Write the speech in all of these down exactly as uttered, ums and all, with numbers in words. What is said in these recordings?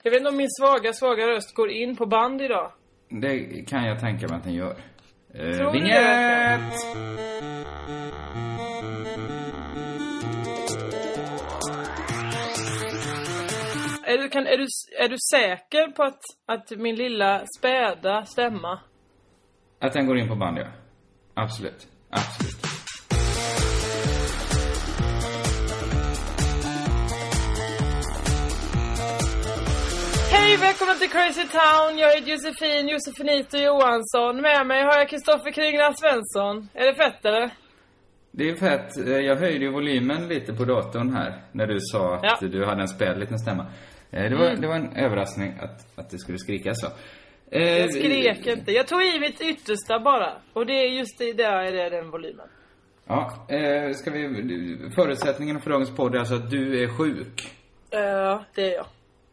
Jag vet inte om min svaga, svaga röst går in på band idag. Det kan jag tänka mig att den gör. Tror Vinjett! Är du, kan, är du, är du säker på att, att min lilla späda stämma? Att den går in på band, ja. Absolut. Absolut. Hej, välkommen till Crazy Town. Jag är Josefin, Josefinito Johansson. Med mig har jag Kristoffer Kringland Svensson. Är det fett, eller? Det är fett. Jag höjde ju volymen lite på datorn här när du sa att ja. du hade en späd liten stämma. Det var, mm. det var en överraskning att, att det skulle skrika så. Jag skrek inte. Jag tog i mitt yttersta bara. Och det är just det där är det den volymen. Ja, ska vi... Förutsättningen för dagens podd är alltså att du är sjuk. Ja, det är jag.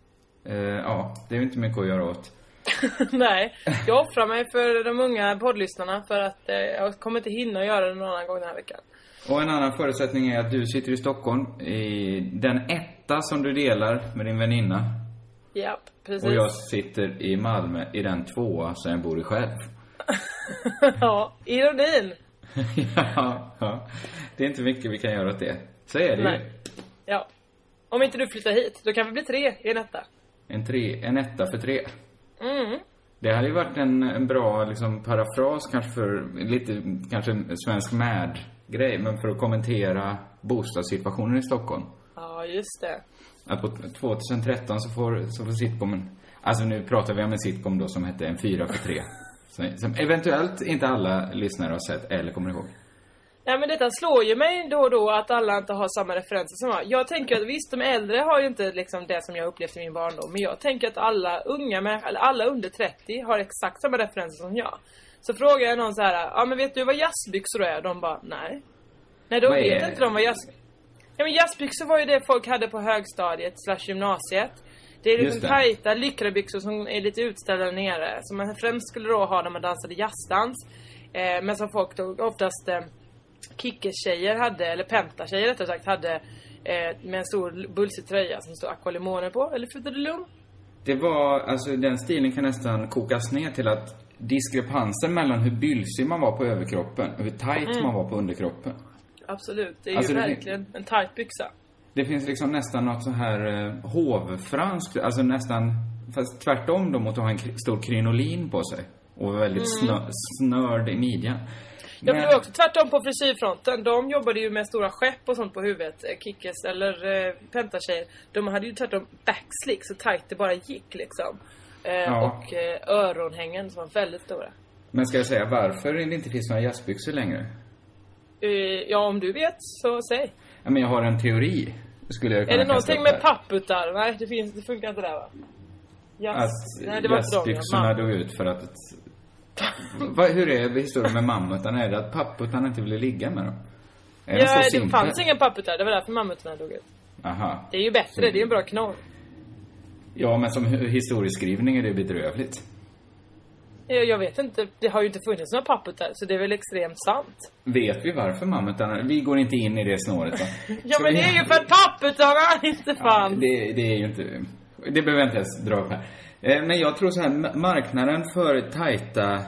Ja, det är inte mycket att göra åt. Nej, jag offrar mig för de unga poddlyssnarna för att eh, jag kommer inte hinna göra det någon annan gång den här veckan. Och en annan förutsättning är att du sitter i Stockholm i den etta som du delar med din väninna. Ja, precis. Och jag sitter i Malmö i den tvåa som jag bor i själv. Ja, ironin. ja, ja, det är inte mycket vi kan göra åt det. Så är det Nej. ju. Ja, om inte du flyttar hit, då kan vi bli tre i en etta. En, tre, en etta för tre. Mm. Det hade ju varit en, en bra liksom, parafras kanske för lite kanske en svensk mad-grej, men för att kommentera bostadssituationen i Stockholm. Ja, just det. Att på tjugohundratretton så får, så får sitcomen, alltså nu pratar vi om en sitcom då som hette En fyra för tre. som, som eventuellt inte alla lyssnare har sett eller kommer ihåg. Ja, men detta slår ju mig då och då att alla inte har samma referenser som jag. Jag tänker att visst, de äldre har ju inte liksom det som jag upplevt i min barndom. Men jag tänker att alla unga, med, eller alla under trettio har exakt samma referenser som jag. Så frågar jag någon så här, ja men vet du vad jazzbyxor är? De bara, nej. Nej, de vet inte de vad jazz... Ja, men jazzbyxor var ju det folk hade på högstadiet slash gymnasiet. Det är liksom tajta lyckrabyxor som är lite utställda nere. Som man främst skulle då ha när man dansade jazzdans. Eh, men som folk då oftast... Eh, Kickers-tjejer hade, eller Penta-tjejer rättare sagt, hade eh, med en stor bulsig tröja som stod Aqualimone på, eller Fruttadilum. Det var, alltså den stilen kan nästan kokas ner till att diskrepansen mellan hur bylsig man var på överkroppen och hur tight mm. man var på underkroppen. Absolut, det är alltså, ju det verkligen en tight byxa. Det finns liksom nästan något så här eh, hovfranskt, alltså nästan, fast tvärtom då mot att ha en stor krinolin på sig och väldigt mm. snö, snörd i midjan. Jag blev också tvärtom på frisyrfronten. De jobbade ju med stora skepp och sånt på huvudet. Kickers eller eh, Penta-tjejer. De hade ju tvärtom backslick så tight det bara gick liksom. Eh, ja. Och eh, öronhängen som var väldigt stora. Men ska jag säga varför det inte finns några jazzbyxor längre? Eh, ja, om du vet så säg. Ja, men jag har en teori. Skulle jag kunna är det någonting med papputar? Nej, det, finns, det funkar inte där va? Jazz... Att Nej, det var jazzbyxorna dog ut för att... Va, hur är historien med mammutarna? Är det att papputarna inte ville ligga med dem? Är ja, det, det fanns ingen papputar. Det var därför mammutarna dog ut. Aha. Det är ju bättre, så... det är ju en bra knorr. Ja, men som historieskrivning är det bedrövligt. Ja, jag vet inte. Det har ju inte funnits några papputar, så det är väl extremt sant. Vet vi varför mammutarna... Vi går inte in i det snåret va? Ja, men vi... det är ju för att papputarna inte fanns. Ja, det, det är ju inte... Det behöver jag inte ens dra upp här. Men jag tror så här, marknaden för tajta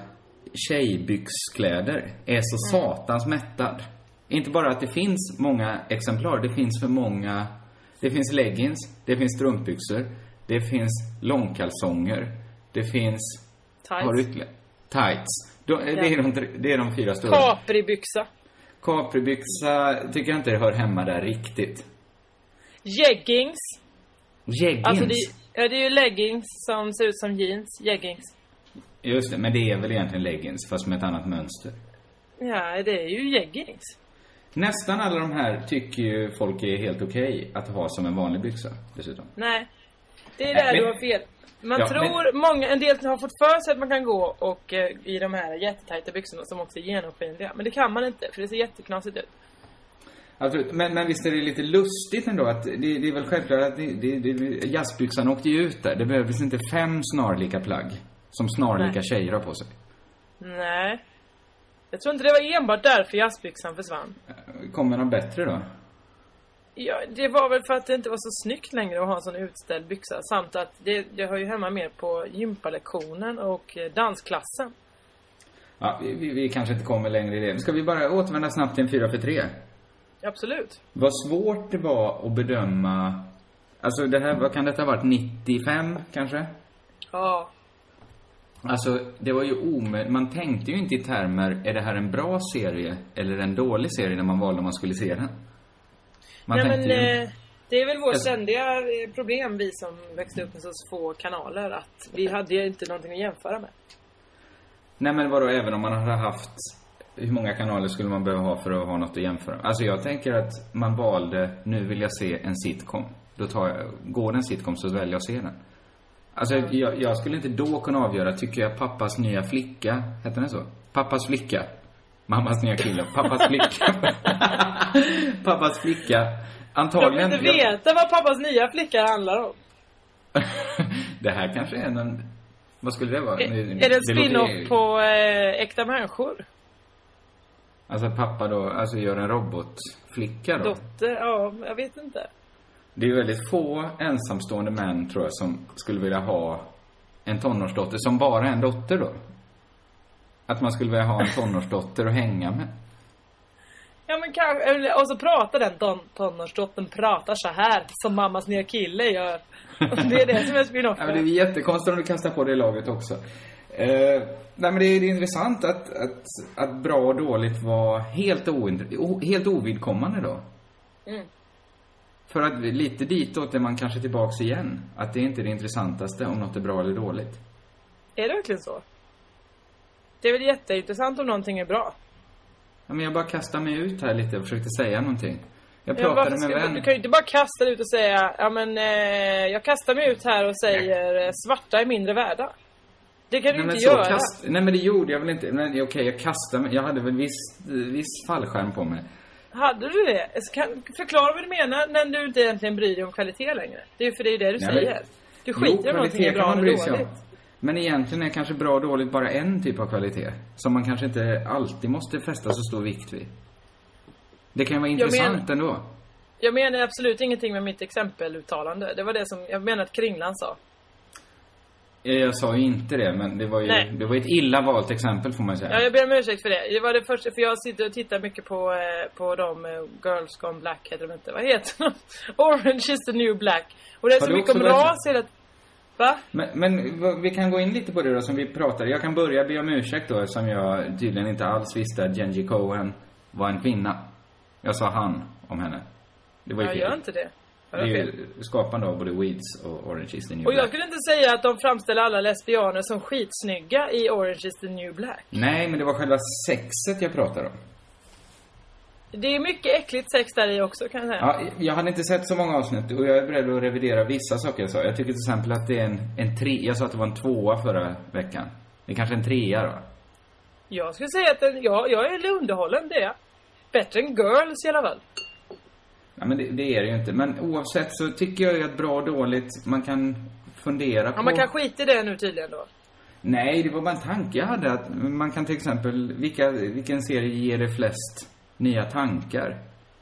tjejbyxkläder är så mm. satans mättad. Inte bara att det finns många exemplar, det finns för många. Det finns leggings, det finns strumpbyxor, det finns långkalsonger, det finns tights. Har ytterligare tights. De, ja. det, är de, det är de fyra stora. Capribyxa. Capribyxa tycker jag inte det hör hemma där riktigt. Jeggings. Jeggings. Alltså det Ja, det är ju leggings som ser ut som jeans. Jeggings. Just det, men det är väl egentligen leggings fast med ett annat mönster. Ja, det är ju jeggings. Nästan alla de här tycker ju folk är helt okej att ha som en vanlig byxa dessutom. Nej, det är där äh, men... du har fel. Man ja, tror, men... många, en del har fått för sig att man kan gå och eh, i de här jättetajta byxorna som också är genomskinliga. Men det kan man inte, för det ser jätteknasigt ut. Absolut. Men, men visst är det lite lustigt ändå att det, det är väl självklart att det, det, det, jazzbyxan åkte ju ut där. Det behövdes inte fem snarlika plagg som snarlika Nej. tjejer har på sig. Nej. Jag tror inte det var enbart därför jazzbyxan försvann. Kommer de bättre då? Ja, det var väl för att det inte var så snyggt längre att ha en sån utställd byxa. Samt att det, det hör ju hemma mer på gympalektionen och dansklassen. Ja, vi, vi kanske inte kommer längre i det. Ska vi bara återvända snabbt till en fyra för tre? Absolut. Vad svårt det var att bedöma. Alltså det här, vad kan detta ha varit? nittiofem kanske? Ja. Alltså det var ju omöjligt. Man tänkte ju inte i termer, är det här en bra serie eller en dålig serie när man valde om man skulle se den? Man Nej, men ju... eh, det är väl vårt Jag... ständiga problem, vi som växte upp med så få kanaler, att vi hade ju inte någonting att jämföra med. Nej, men vadå, även om man hade haft, hur många kanaler skulle man behöva ha för att ha något att jämföra? Alltså jag tänker att man valde, nu vill jag se en sitcom. Då tar jag, går den sitcom så väljer jag att se den. Alltså mm. jag, jag skulle inte då kunna avgöra, tycker jag Pappas nya flicka, heter den så? Pappas flicka. Mammas nya kille. Pappas flicka. Pappas flicka. Antagligen. Jag vill inte veta vad Pappas nya flicka handlar om. Det här kanske är en... Vad skulle det vara? Är, är det en spin-off låter... på äh, äkta människor? Alltså pappa då, alltså gör en robotflicka då? Dotter, ja, jag vet inte. Det är väldigt få ensamstående män, tror jag, som skulle vilja ha en tonårsdotter som bara är en dotter då. Att man skulle vilja ha en tonårsdotter att hänga med. Ja, men kanske, och så pratar den ton, tonårsdottern pratar så här som mammas nya kille gör. Det är det som är spin-off. Ja, men det är jättekonstigt om du kastar på det laget också. Eh, nej, men det är, det är intressant att, att, att bra och dåligt var helt, ointer- helt ovidkommande då. Mm. För att lite ditåt är man kanske tillbaks igen. Att det är inte det intressantaste om något är bra eller dåligt. Är det verkligen så? Det är väl jätteintressant om någonting är bra. Ja, men jag bara kastar mig ut här lite och försökte säga någonting. Jag pratade ja, med en vän. Du kan ju inte bara kasta dig ut och säga, ja men eh, jag kastar mig ut här och säger nej. Svarta är mindre värda. Det kan du nej, inte göra. Kast... Nej, men det gjorde jag väl inte. Men okej, okay, jag kastade mig. Jag hade väl viss, viss fallskärm på mig. Hade du det? Kan, förklara vad du menar när du inte egentligen bryr dig om kvalitet längre. Det är ju för det är det du nej, säger. Du skiter jo, om någonting är bra eller dåligt. Men egentligen är kanske bra och dåligt bara en typ av kvalitet. Som man kanske inte alltid måste fästa så stor vikt vid. Det kan ju vara intressant jag men, ändå. Jag menar absolut ingenting med mitt exempeluttalande. Det var det som jag menar att Kringlan sa. Jag sa ju inte det, men det var ju det var ett illa valt exempel får man säga. Ja, jag ber om ursäkt för det. Det var det första, för jag sitter och tittar mycket på på de Girls Gone Black heter de inte. Vad heter de? Orange is the New Black. Och det är har så mycket om ras hela. Va? Men, men vi kan gå in lite på det då som vi pratade. Jag kan börja be om ursäkt då, som jag tydligen inte alls visste att Jenji Cohen var en kvinna. Jag sa han om henne. Det var ju jag fel. Gör inte det. Det är ju skapande av både Weeds och Orange is the New och Black. Och jag skulle inte säga att de framställer alla lesbianer som skitsnygga i Orange is the New Black. Nej, men det var själva sexet jag pratade om. Det är mycket äckligt sex där i också, kan jag säga. Ja, jag hade inte sett så många avsnitt och jag är beredd att revidera vissa saker jag sa. Jag tycker till exempel att det är en, en tre. Jag sa att det var en tvåa förra veckan. Det är kanske en trea då. Jag skulle säga att den, ja, jag är underhållen, det är bättre än Girls i alla fall. Ja, men det, det är det ju inte. Men oavsett så tycker jag ju att bra och dåligt man kan fundera ja, på. Man kan skita i det nu tydligen då. Nej, det var bara en tanke jag hade. Att man kan till exempel, vilka, vilken serie ger det flest nya tankar?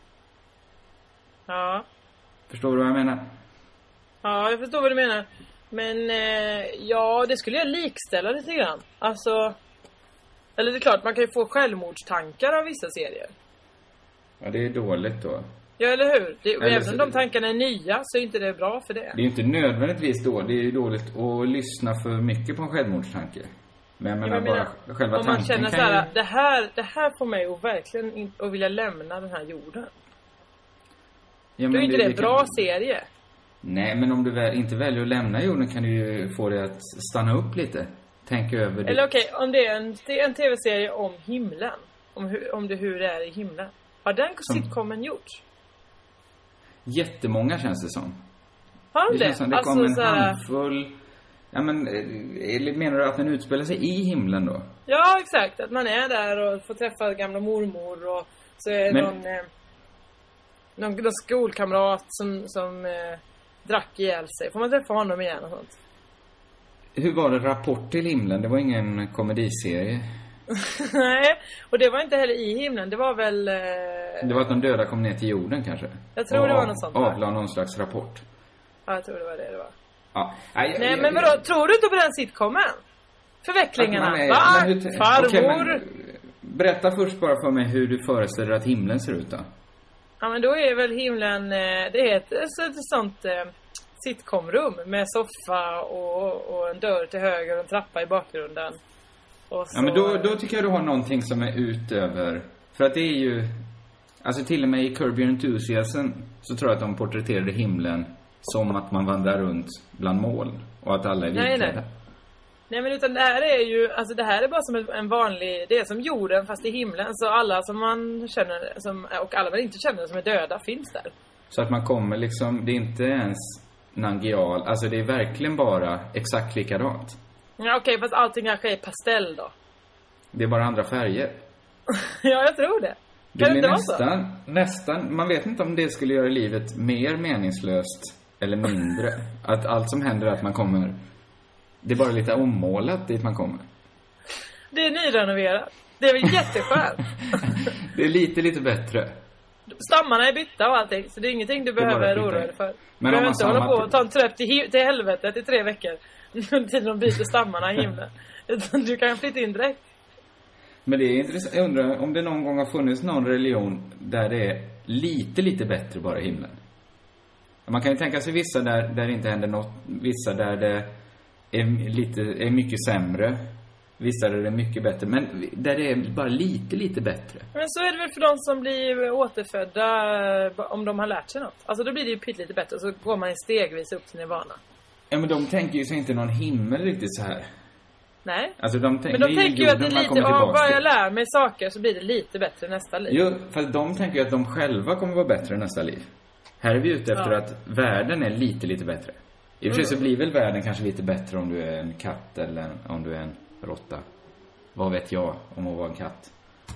Ja. Förstår du vad jag menar? Ja, jag förstår vad du menar. Men eh, ja, det skulle jag likställa lite grann. Alltså, eller det är klart, man kan ju få självmordstankar av vissa serier. Ja, det är dåligt då. Ja, eller hur? Det, eller även så, om de tankarna är nya så är inte det bra för det. Det är inte nödvändigtvis då. Det är ju dåligt att lyssna för mycket på en självmordstanke. Men jag menar, ja, men bara menar, själva om tanken man känner så här, ju... det här, det här får mig att verkligen in, att vilja lämna den här jorden. Ja, då är inte det en bra kan... serie. Nej, men om du väl, inte väljer att lämna jorden kan du ju få det att stanna upp lite. Tänk över det. Eller okej, okay, om det är en, det är en tv-serie om himlen. Om, hur, om det hur det är i himlen. Har den som... sitcomen gjorts? Jättemånga känns det som. Har det? Det, känns som det alltså, kom en såhär... handfull... Ja, men eller menar du att den utspelar sig i himlen då? Ja, exakt. Att man är där och får träffa gamla mormor och så är men... någon, eh, någon, någon skolkamrat som, som eh, drack ihjäl sig. Får man träffa honom igen och sånt? Hur var det Rapport till himlen? Det var ingen komediserie. Nej, och det var inte heller i himlen. Det var väl... Eh, Det var att de döda kom ner till jorden kanske. Jag tror och det var något sånt. Avla någon slags rapport. Ja, jag tror det var det det var. Ja. Nej, Nej jag, men vadå, jag, tror du inte på den sitcomen? Förvecklingarna. Är, Va? hur, Farmor. Okay, men, berätta först bara för mig hur du föreställer att himlen ser ut då. Ja men då är väl himlen, det är ett, ett sånt eh, sitcomrum med soffa och, och en dörr till höger och en trappa i bakgrunden. Och så, ja men då, då tycker jag du har någonting som är utöver. För att det är ju, alltså till och med i Curb Your Enthusiasm så tror jag att de porträtterade himlen som att man vandrar runt bland moln och att alla är nej, vitklädda. nej. Nej men utan det här är ju, alltså det här är bara som en vanlig, det är som jorden fast i himlen. Så alla som man känner, som, och alla man inte känner som är döda finns där. Så att man kommer liksom, det är inte ens Nangial, alltså det är verkligen bara exakt likadant. Ja okej, okay, fast allting kanske är pastell då. Det är bara andra färger. Ja, jag tror det. Det kan blir det nästan, nästan, man vet inte om det skulle göra livet mer meningslöst eller mindre. Att allt som händer är att man kommer, det är bara lite ommålat dit man kommer. Det är nyrenoverat. Det är väl jätteskönt. Det är lite, lite bättre. Stammarna är bytta och allting, så det är ingenting du behöver oroa dig för. Men du om behöver man inte hålla på samma... och ta en tröpp till, till helvetet i tre veckor. Under tiden de byter stammarna i himlen. Utan du kan flytta in direkt. Men det är intressant. Jag undrar om det någon gång har funnits någon religion där det är lite, lite bättre bara i himlen. Man kan ju tänka sig vissa där, där det inte händer något. Vissa där det är, lite, är mycket sämre. Vissa där det är mycket bättre. Men där det är bara lite, lite bättre. Men så är det väl för de som blir återfödda om de har lärt sig något. Alltså då blir det ju pytt lite bättre. Och så går man stegvis upp till nirvana. Ja men de tänker ju sig inte någon himmel riktigt så här. Nej. Alltså de tänk, men de tänker ju att det är lite, ja, bara jag till. lär mig saker så blir det lite bättre nästa liv. Jo, fast de tänker ju att de själva kommer vara bättre nästa liv. Här är vi ute efter ja. att världen är lite, lite bättre. I och för sig så blir väl världen kanske lite bättre om du är en katt eller en, om du är en råtta. Vad vet jag om att vara en katt?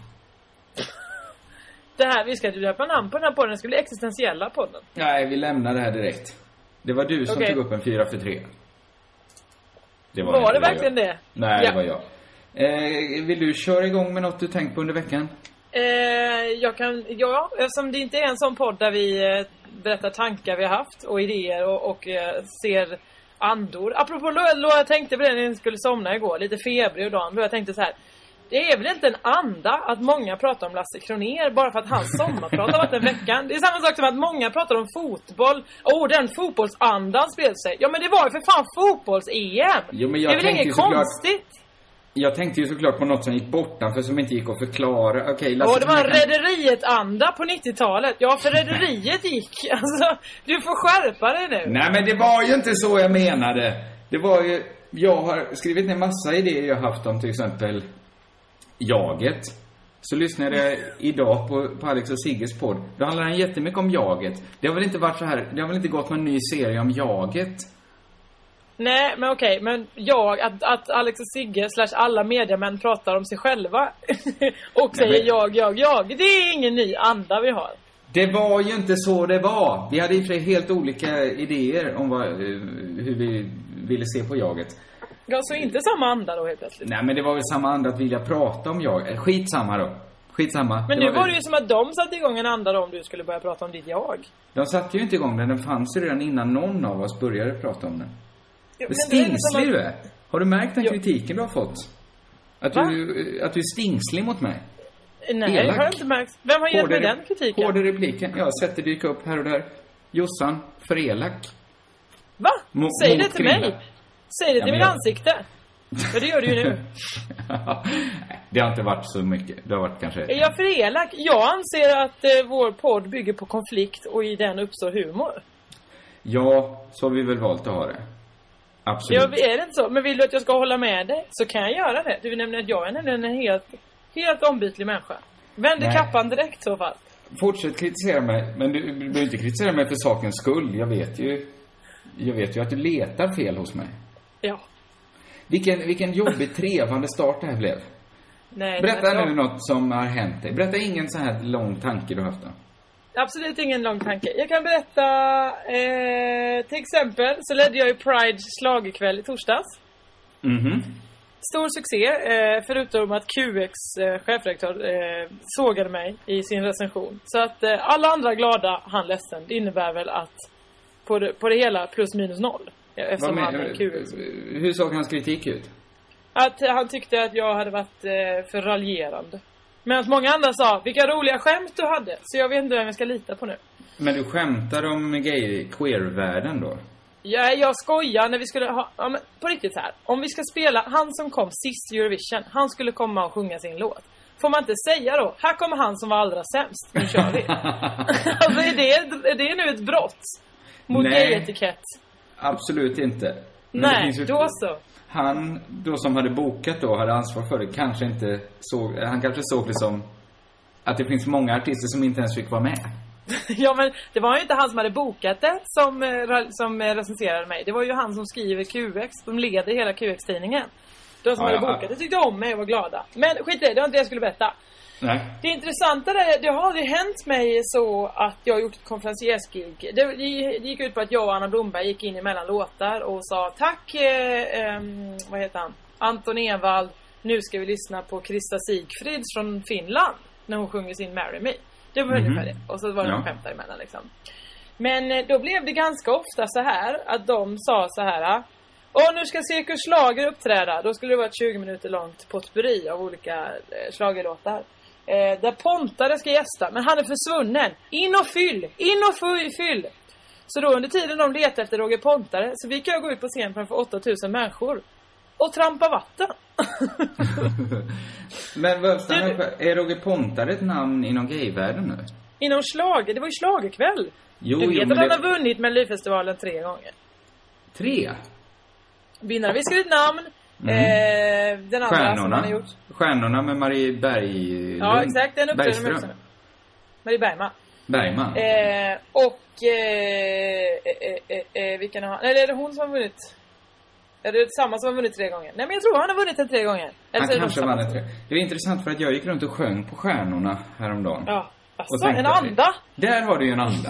Det här, vi ska inte döpa namn på den här podden. Det ska bli existentiella podden. Nej, vi lämnar det här direkt. Det var du som okay. tog upp en fyra för tre. Det var, var det verkligen jag. det? Nej, ja. det var jag. Eh, vill du köra igång med något du tänkt på under veckan? Eh, jag kan, ja, eftersom det inte är en sån podd där vi eh, berättar tankar vi har haft och idéer och, och eh, ser andor. Apropå Lo, jag tänkte på det när jag skulle somna igår, lite febrig och dagen. Då jag tänkte så här, det är väl inte en anda att många pratar om Lasse Kronér bara för att han sommarpratar varit en veckan. Det är samma sak som att många pratar om fotboll. Åh, oh, den fotbollsandan spelade sig. Ja, men det var ju för fan fotbolls-E M. Jo, men jag det är väl inget konstigt? Jag tänkte ju såklart på något som gick bortan för som inte gick att förklara. Okej, okay, Lasse. Ja, det var en kan... rederiet-anda på nittiotalet. Ja, för rederiet gick. Alltså, du får skärpa dig nu. Nej, men det var ju inte så jag menade. Det var ju, jag har skrivit ner massa idéer jag haft om till exempel jaget. Så lyssnade jag idag på, på Alex och Sigges podd. Då handlar den jättemycket om jaget. Det har väl inte varit så här, det har väl inte gått någon ny serie om jaget. Nej, men okej, men jag, att, att Alex och Sigge slash alla mediamän pratar om sig själva och säger Nej, men... jag, jag, jag. Det är ingen ny anda vi har. Det var ju inte så det var. Vi hade i och för sig helt olika idéer om vad, hur vi ville se på jaget. Ja, så inte samma anda då helt plötsligt. Nej, men det var väl samma anda att vilja prata om jag. Skitsamma då. Skitsamma. Men det nu var, var det ju som att de satte igång en anda då om du skulle börja prata om ditt jag. De satte ju inte igång den. Den fanns ju redan innan någon av oss började prata om den. Jo, men stingslig att... du är. Har du märkt den jo. kritiken du har fått? Att du, att du är stingslig mot mig? Nej, Elak. Har jag inte märkt. Vem har gett mig den kritiken? Hård i repliken. Jag har sett det dyka upp här och där. Jossan, för elak. Va? Mo- Säg det till mig. Säg det till ja, mitt jag... ansikte. För det gör du ju nu. Det har inte varit så mycket. Det har varit kanske... Är jag för elak? Jag anser att eh, vår podd bygger på konflikt och i den uppstår humor. Ja, så har vi väl valt att ha det. Absolut. Ja, är det inte så? Men vill du att jag ska hålla med dig så kan jag göra det. Du vill nämligen att jag är nämligen en helt, helt ombytlig människa. Vänder Nej. kappan direkt i så fall. Fortsätt kritisera mig. Men du, du behöver inte kritisera mig för sakens skull. Jag vet ju Jag vet ju att du letar fel hos mig. Ja. Vilken, vilken jobbig, trevande start det här blev. Nej, Berätta nu något som har hänt dig. Berätta ingen så här lång tanke du har haft då. Absolut ingen lång tanke. Jag kan berätta eh, till exempel så ledde jag i Pride slagerkväll i torsdags. Mhm. Stor succé, eh, förutom att Q X eh, chefredaktör eh, sågade mig i sin recension. Så att eh, alla andra glada, han ledsen. Det innebär väl att på det, på det hela plus minus noll. Eftersom han är Q X. Hur såg hans kritik ut? Att eh, han tyckte att jag hade varit eh, för raljerande. Medan många andra sa, vilka roliga skämt du hade. Så jag vet inte vem jag ska lita på nu. Men du skämtar om gay queer-världen då? Ja, jag skojar när vi skulle ha... Ja, men på riktigt så här. Om vi ska spela... Han som kom sist i Eurovision, han skulle komma och sjunga sin låt. Får man inte säga då, här kommer han som var allra sämst. Nu kör vi. Alltså är det, är det nu ett brott mot gay-etikett? Absolut inte. Men nej, ju... då så. Han då som hade bokat då, hade ansvar för det, kanske inte såg... Han kanske såg det som att det finns många artister som inte ens fick vara med. Ja, men det var ju inte han som hade bokat det som, som recenserade mig. Det var ju han som skriver Q X. De leder hela Q X-tidningen. De som ja, hade bokat det tyckte om mig och var glada. Men skit det, det var inte det jag skulle berätta. Nej. Det intressanta är, det har aldrig hänt mig så att jag har gjort ett konferenciers-gig. Det, det gick ut på att jag och Anna Blomberg gick in emellan låtar och sa tack, eh, eh, vad heter han? Anton Ewald, nu ska vi lyssna på Krista Sigfrids från Finland när hon sjunger sin Marry Me. Det var mm-hmm. ungefär det. Och så var det ja. en skämt däremellan liksom. Men då blev det ganska ofta så här att de sa så här: åh, nu ska Cirkus Schlager uppträda. Då skulle det vara ett tjugo minuter långt potpurri av olika eh, schlagerlåtar. Eh, där Pontare ska gästa, men han är försvunnen. In och fyll, in och fyll, fyll. Så då under tiden de letar efter Roger Pontare så fick jag gå ut på scen framför åtta tusen människor och trampa vatten. Men vad är Roger Pontare ett namn inom gayvärlden nu? Inom slager, det var ju slagerkväll. Jo, du vet jo, att han det... har vunnit Melodifestivalen tre gånger. Tre? Vinnare, vi skrivit namn. Mm. Eh, den andra Stjärnorna. som han har gjort. Stjärnorna med Marie Berg. Ja, exakt, den uppträdde också. Marie Bergman. Bergman. Eh, och eh, eh, eh, eh, vilken har han? Eller är det hon som har vunnit? Är det samma som har vunnit tre gånger? Nej, men jag tror han har vunnit den tre gånger. Eller han kanske vann den tre. Det är intressant för att jag gick runt och sjöng på Stjärnorna häromdagen. Ja, alltså en anda. Där har du ju en anda.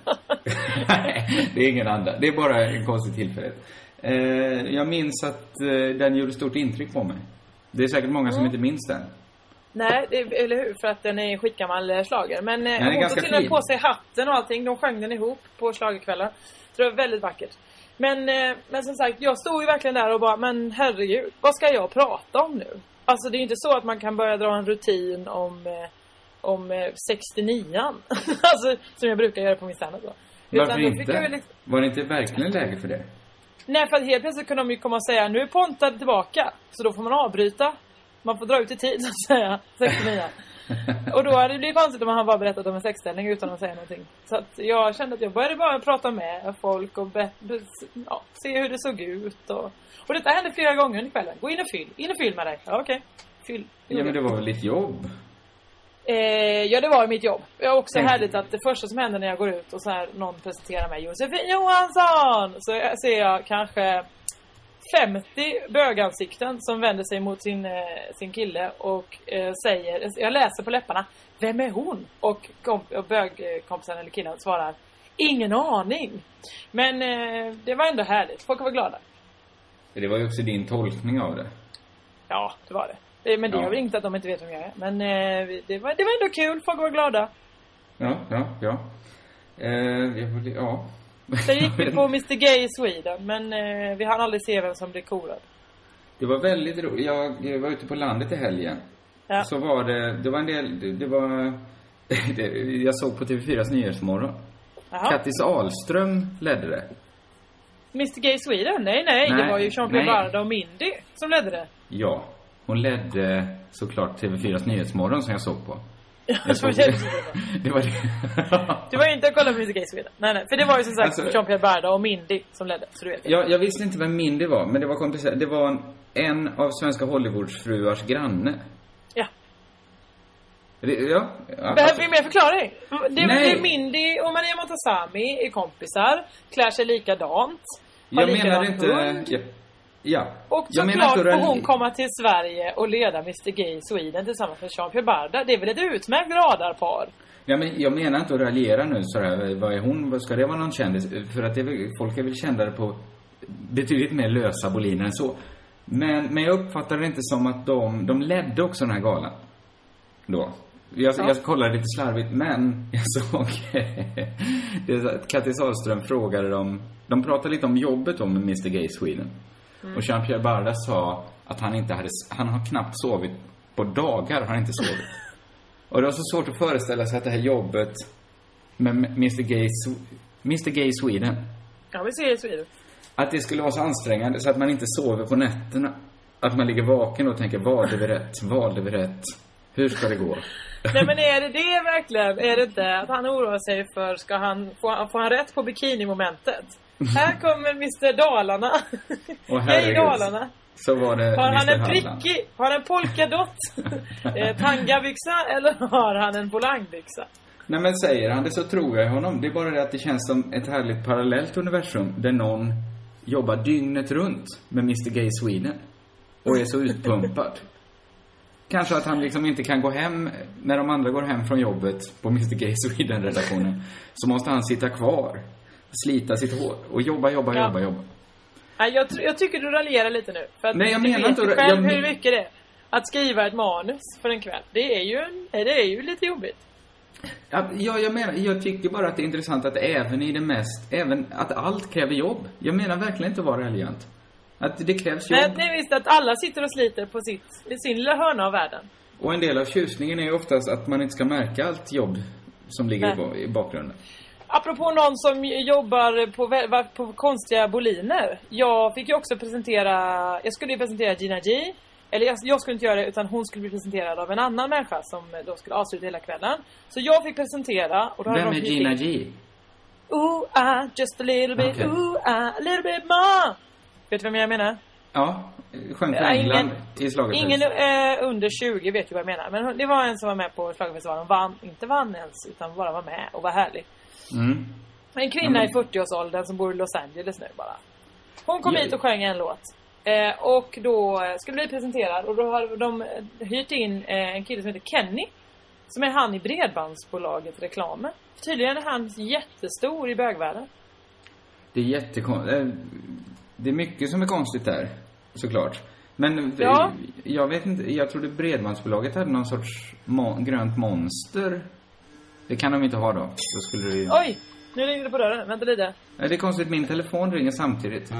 Nej, det är ingen anda. Det är bara en konstig tillfällighet. Eh, jag minns att eh, den gjorde stort intryck på mig. Det är säkert många som mm. inte minns den. Nej, det, eller hur? För att den är en skitgammal slager. Men eh, hon tog till den på sig hatten och allting. De sjöng den ihop på slagerkvällar. Så det var väldigt vackert. Men, eh, men som sagt, jag stod ju verkligen där och bara, men herregud, vad ska jag prata om nu? Alltså det är ju inte så att man kan börja dra en rutin om, eh, om eh, sextionio. Alltså som jag brukar göra på min standard då. Varför inte? Liksom... Var det inte verkligen läge för det? Nej, för att helt plötsligt kunde de ju komma och säga, nu är Pontad tillbaka. Så då får man avbryta. Man får dra ut i tid, så att säga, sextionio. Och då hade det blivit konstigt om han bara berättat om en sexställning utan att säga någonting. Så att jag kände att jag började bara prata med folk och be- be- ja, se hur det såg ut. Och, och detta hände flera gånger under kvällen. Gå in och fyll. In och fyll med dig. Ja, okej. Okay. Fyll. Ja, men det var väl lite jobb? Eh, ja, det var mitt jobb. Det är också Tänk. härligt att det första som händer när jag går ut och så här någon presenterar mig, Josefin Johansson, så ser jag kanske femtio bögansikten som vänder sig mot sin, eh, sin kille och eh, säger, jag läser på läpparna, vem är hon? Och, komp- och bögkompisen eller killen svarar, ingen aning. Men eh, det var ändå härligt, folk var glada. Det var ju också din tolkning av det. Ja, det var det. det men det ja. har väl inte att de inte vet vem jag är. Men eh, det, var, det var ändå kul, folk var glada. Ja, ja, ja. Eh, jag, ja. Så gick vi på mister Gay i Sweden, men eh, vi hann aldrig se vem som blev korad. Det var väldigt roligt. Jag var ute på landet i helgen. Ja. Så var det, det var en del, det, det var, det, jag såg på T V fyras Nyhetsmorgon. Aha. Kattis Ahlström ledde det. mister Gay Sweden? Nej, nej, nej, det var ju Jean-Pierre Barda och Mindy som ledde det. Ja, hon ledde såklart T V fyras Nyhetsmorgon som jag såg på. Jag såg det. Det var det. Du var ju inte att kolla på mister Gay Sweden. Nej, nej, för det var ju som sagt alltså, Jean-Pierre Barda och Mindy som ledde, så du vet. Jag, jag visste inte vem Mindy var, men det var komplicerat. Det var en, en av svenska Hollywoodsfruars granne. Ja. Det, ja, ja. Behöver alltså. vi mer förklaring? Det, det är Mindy och Maria Montazami är kompisar, klär sig likadant. Jag menar inte... Ja. Ja. Och såklart får hon komma till Sverige och leda mister Gay Sweden tillsammans med Jean-Pierre Barda. Det är väl ett utmärkt radarpar. Ja, men jag menar inte att raljera nu sådär. Vad är hon? Ska det vara någon kändis? För att det är väl, folk är väl kändare på betydligt mer lösa boliner än så. Men, men jag uppfattade det inte som att de, de ledde också den här galan. Då. Jag, ja. jag kollade lite slarvigt, men jag såg det är att Kattis Sahlström frågade dem. De pratade lite om jobbet om med mister Gay Sweden. Mm. Och Jean-Pierre Barda sa att han inte hade, han har knappt sovit på dagar, har han inte sovit. Och det var så svårt att föreställa sig att det här jobbet med mister Gay, mister Gay Sweden. Ja, vi ser i Sweden. Att det skulle vara så ansträngande så att man inte sover på nätterna. Att man ligger vaken och tänker, valde vi rätt? Valde vi rätt? Hur ska det gå? Nej, men är det det verkligen? Är det inte att han oroar sig för, ska han få, få han rätt på bikini-momentet? Här kommer mister Dalarna. Och här i Dalarna. Så var det har han en Halland. prickig, har han en polkadott? eh, tangabyxa eller har han en volangbyxa? Nej, men säger han det så tror jag honom. Det är bara det att det känns som ett härligt parallellt universum där någon jobbar dygnet runt med mister Gay Sweden och är så utpumpad. Kanske att han liksom inte kan gå hem när de andra går hem från jobbet på mister Gay Sweden-redaktionen. Så måste han sitta kvar, slita sitt hår och jobba, jobba, ja. jobba, jobba. Nej, jag, jag tycker du raljerar lite nu. För att Nej, jag du menar vet inte själv jag... hur mycket det är att skriva ett manus för en kväll. Det är ju, en, det är ju lite jobbigt. Ja, jag menar, jag tycker bara att det är intressant att även i det mest, även att allt kräver jobb. Jag menar verkligen inte att vara raljant. Att det krävs jobb. Nej, det är visst att alla sitter och sliter på sitt, i sin lilla hörna av världen. Och en del av tjusningen är ju oftast att man inte ska märka allt jobb som ligger på, i bakgrunden. Apropå någon som jobbar på, på konstiga boliner. Jag fick ju också presentera, jag skulle ju presentera Gina G. Eller jag, jag skulle inte göra det, utan hon skulle bli presenterad av en annan människa som då skulle avsluta hela kvällen. Så jag fick presentera. Och då Vem är Gina G? Ooh, ah, just a little bit, okay. Ooh, ah, a little bit more. Vet du vem jag menar? Ja, sjöng för England ingen, i slaget. Ingen eh, under tjugo vet ju vad jag menar. Men det var en som var med på slagetfestivalen. Vann, inte vann ens, utan bara var med och var härlig. Mm. En kvinna mm. i fyrtioårsåldern som bor i Los Angeles nu bara. Hon kom yeah. hit och sjöng en låt. Eh, och då skulle bli presenterad. Och då har de hyrt in eh, en kille som heter Kenny. Som är han i bredbandsbolaget reklamen. Tydligen är han jättestor i bögvärlden. Det är jättekonstigt. Det är mycket som är konstigt där, såklart. Men ja. jag vet inte, jag trodde bredbandsbolaget hade någon sorts mo- grönt monster. Det kan de inte ha då. Då skulle det ju... Oj, nu ringer det på dörren. Vänta lite. Det är konstigt, min telefon ringer samtidigt.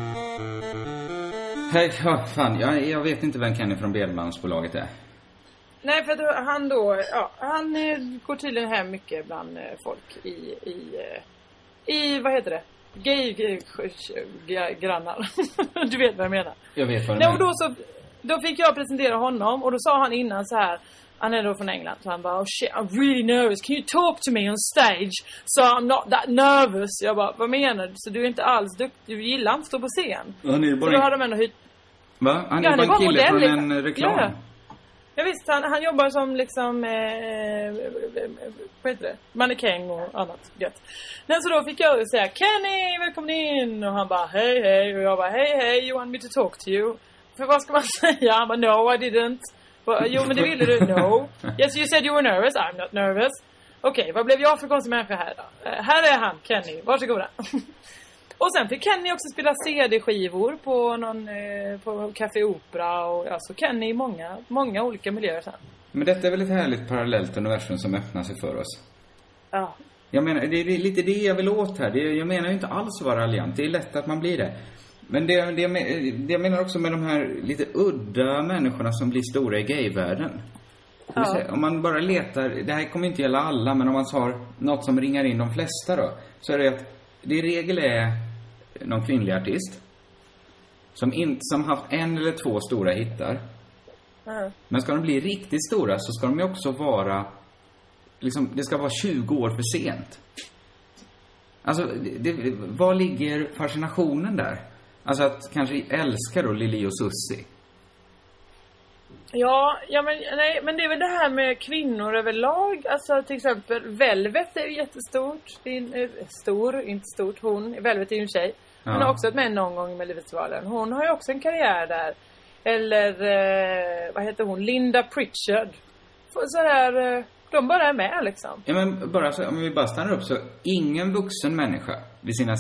Hej, ja, fan, jag, jag vet inte vem Kenny från bredbandsbolaget är. Nej, för att han då, ja, han eh, går tydligen hem mycket bland eh, folk i, i, eh, i, vad heter det? Gay, gay, gay grannar. Du vet vad jag menar. Jag vet vad du Nej, menar. och då, så, då fick jag presentera honom. Och då sa han innan så här. Han är då från England. Så han bara, oh shit, I'm really nervous. Can you talk to me on stage? So I'm not that nervous. Jag bara, vad menar du? Så du är inte alls duktig. Du gillar inte att stå på scen. Han är bara så då har de ändå hyrt... Va? Han är ja, bara en kille modell, från en reklam. Ja. Jag visste, han, han jobbar som liksom eh, vad heter det? Mannekäng och annat gött. Men så då fick jag säga, Kenny, välkommen in. Och han bara, hej hej. Och jag bara, hej hej, you want me to talk to you? För vad ska man säga? Han bara, no I didn't. But, jo men det ville du, no. Yes you said you were nervous, I'm not nervous. Okej, okay, vad blev jag för konstig människa här då? Uh, här är han, Kenny, varsågoda. Och sen fick Kenny också spela C D-skivor på någon eh, på Café Opera och alltså Kenny i många många olika miljöer sen. Men detta är väl ett härligt parallellt universum som öppnar sig för oss. Ja. Jag menar, det är lite det jag vill åt här. Det, jag menar ju inte alls vara raljant. Det är lätt att man blir det. Men det, det, det jag menar också med de här lite udda människorna som blir stora i gayvärlden. Ja. Säga, om man bara letar, det här kommer inte gälla alla, men om man har något som ringar in de flesta då, så är det att det i regel är någon kvinnlig artist som, in, som haft en eller två stora hittar. Mm. Men ska de bli riktigt stora så ska de ju också vara liksom, det ska vara tjugo år för sent. Alltså, det, det, vad ligger fascinationen där? Alltså att kanske älska då Lili och Susie. Ja, ja men, nej, men det är väl det här med kvinnor överlag. Alltså till exempel Velvet är ju jättestort. Det är stor, inte stort. Hon, Velvet är ju en tjej. Hon ja. har också ett med någon gång med Melodifestivalen. Hon har ju också en karriär där. Eller, eh, vad heter hon? Linda Pritchard. Så här, eh, de bara är med liksom. Ja men bara så, om vi bara stannar upp så. Ingen vuxen människa vid sina sinnesfulla bruk kan ju älska Lili och Susies konst. Alltså det, det, vad ligger fascinationen där? Alltså att kanske älska då Lili och Susie. Men ska de bli riktigt stora så ska de ju också vara liksom, det ska vara tjugo år för sent.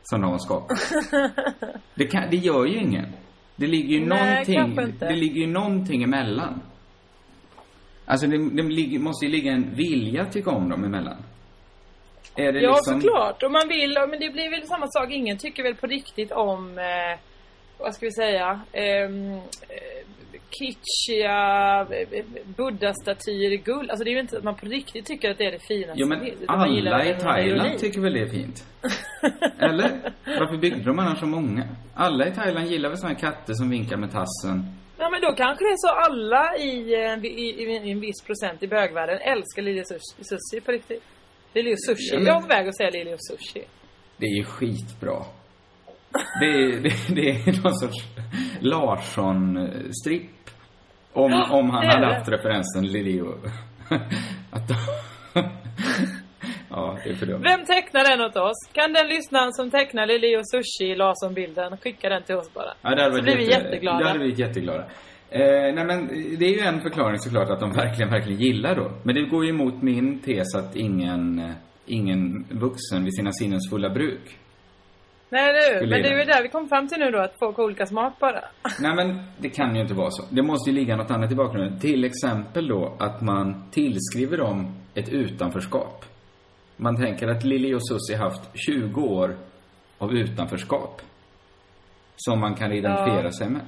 som de har skapat. Det, kan, det gör ju ingen. Det ligger ju Nej, någonting, det ligger ju någonting emellan. Alltså det, det ligger, måste ju ligga en vilja att tycka om dem emellan. Är det ja, liksom... såklart. Och man vill, men det blir väl samma sak. Ingen tycker väl på riktigt om, eh, vad ska vi säga, eh, kitschiga buddha-statyer i guld. Alltså det är ju inte att man på riktigt tycker att det är det finaste. Jo, men alla i Thailand tycker väl det är fint? Eller? Varför byggde de annars så många? Alla i Thailand gillar väl såna här katter som vinkar med tassen. Ja, men då kanske det är så alla i, i, i, i en viss procent i bögvärlden älskar Lili och Sushi, sushi på riktigt. Lili och Sushi. Ja, men... Jag är på väg att säga Lili och Sushi. Det är ju skitbra. Det är, det, det är någon sorts Larsson-stripp. Om, oh, om han hade haft referensen Lili och... att då... Ja, det är för dumt. Vem tecknar den åt oss? Kan den lyssnaren som tecknar Lili och Sushi i Larsson-bilden skicka den till oss bara? Ja, det hade så blir jätte... vi jätteglada. Det hade vi jätteglada. Eh, nej, men det är ju en förklaring såklart att de verkligen, verkligen gillar då. Men det går ju emot min tes att ingen, ingen vuxen vid sina sinnens fulla bruk. Nej du, men det är ju där vi kom fram till nu då, att folk har olika smak bara. Nej, men det kan ju inte vara så. Det måste ju ligga något annat i bakgrunden. Till exempel då att man tillskriver dem ett utanförskap. Man tänker att Lili och Susie haft tjugo år av utanförskap som man kan identifiera ja. sig med.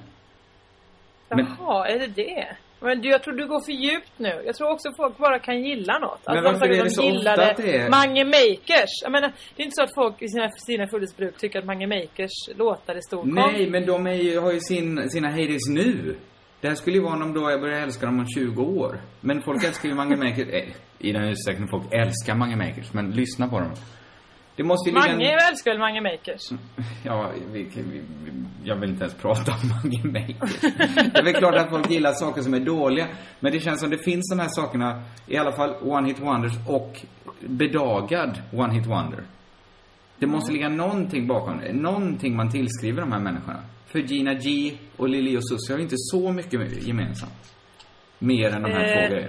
Men, jaha, är det det? Men du, jag tror du går för djupt nu. Jag tror också folk bara kan gilla något. Men alltså, varför är det så ofta att det är... Mange Makers. Jag menar, det är inte så att folk i sina, sina fullesbruk tycker att Mange Makers låtar är stor. Nej, men de är ju, har ju sin, sina heydays nu. Det här skulle ju vara om då jag börjar älska dem om tjugo år. Men folk älskar ju Mange Makers. Eh, I den utsträckning folk älskar Mange Makers. Men lyssna på dem. Det måste ju Mange en... älskar väl Mange Makers? Ja, vi, vi, vi, jag vill inte ens prata om Mange Makers. Det är väl klart att folk gillar saker som är dåliga. Men det känns som det finns de här sakerna, i alla fall One Hit Wonders och bedagad One Hit Wonder. Det måste mm. ligga någonting bakom. Någonting man tillskriver de här människorna. För Gina G och Lili och Susie har inte så mycket gemensamt. Mer än de här eh... två grejer.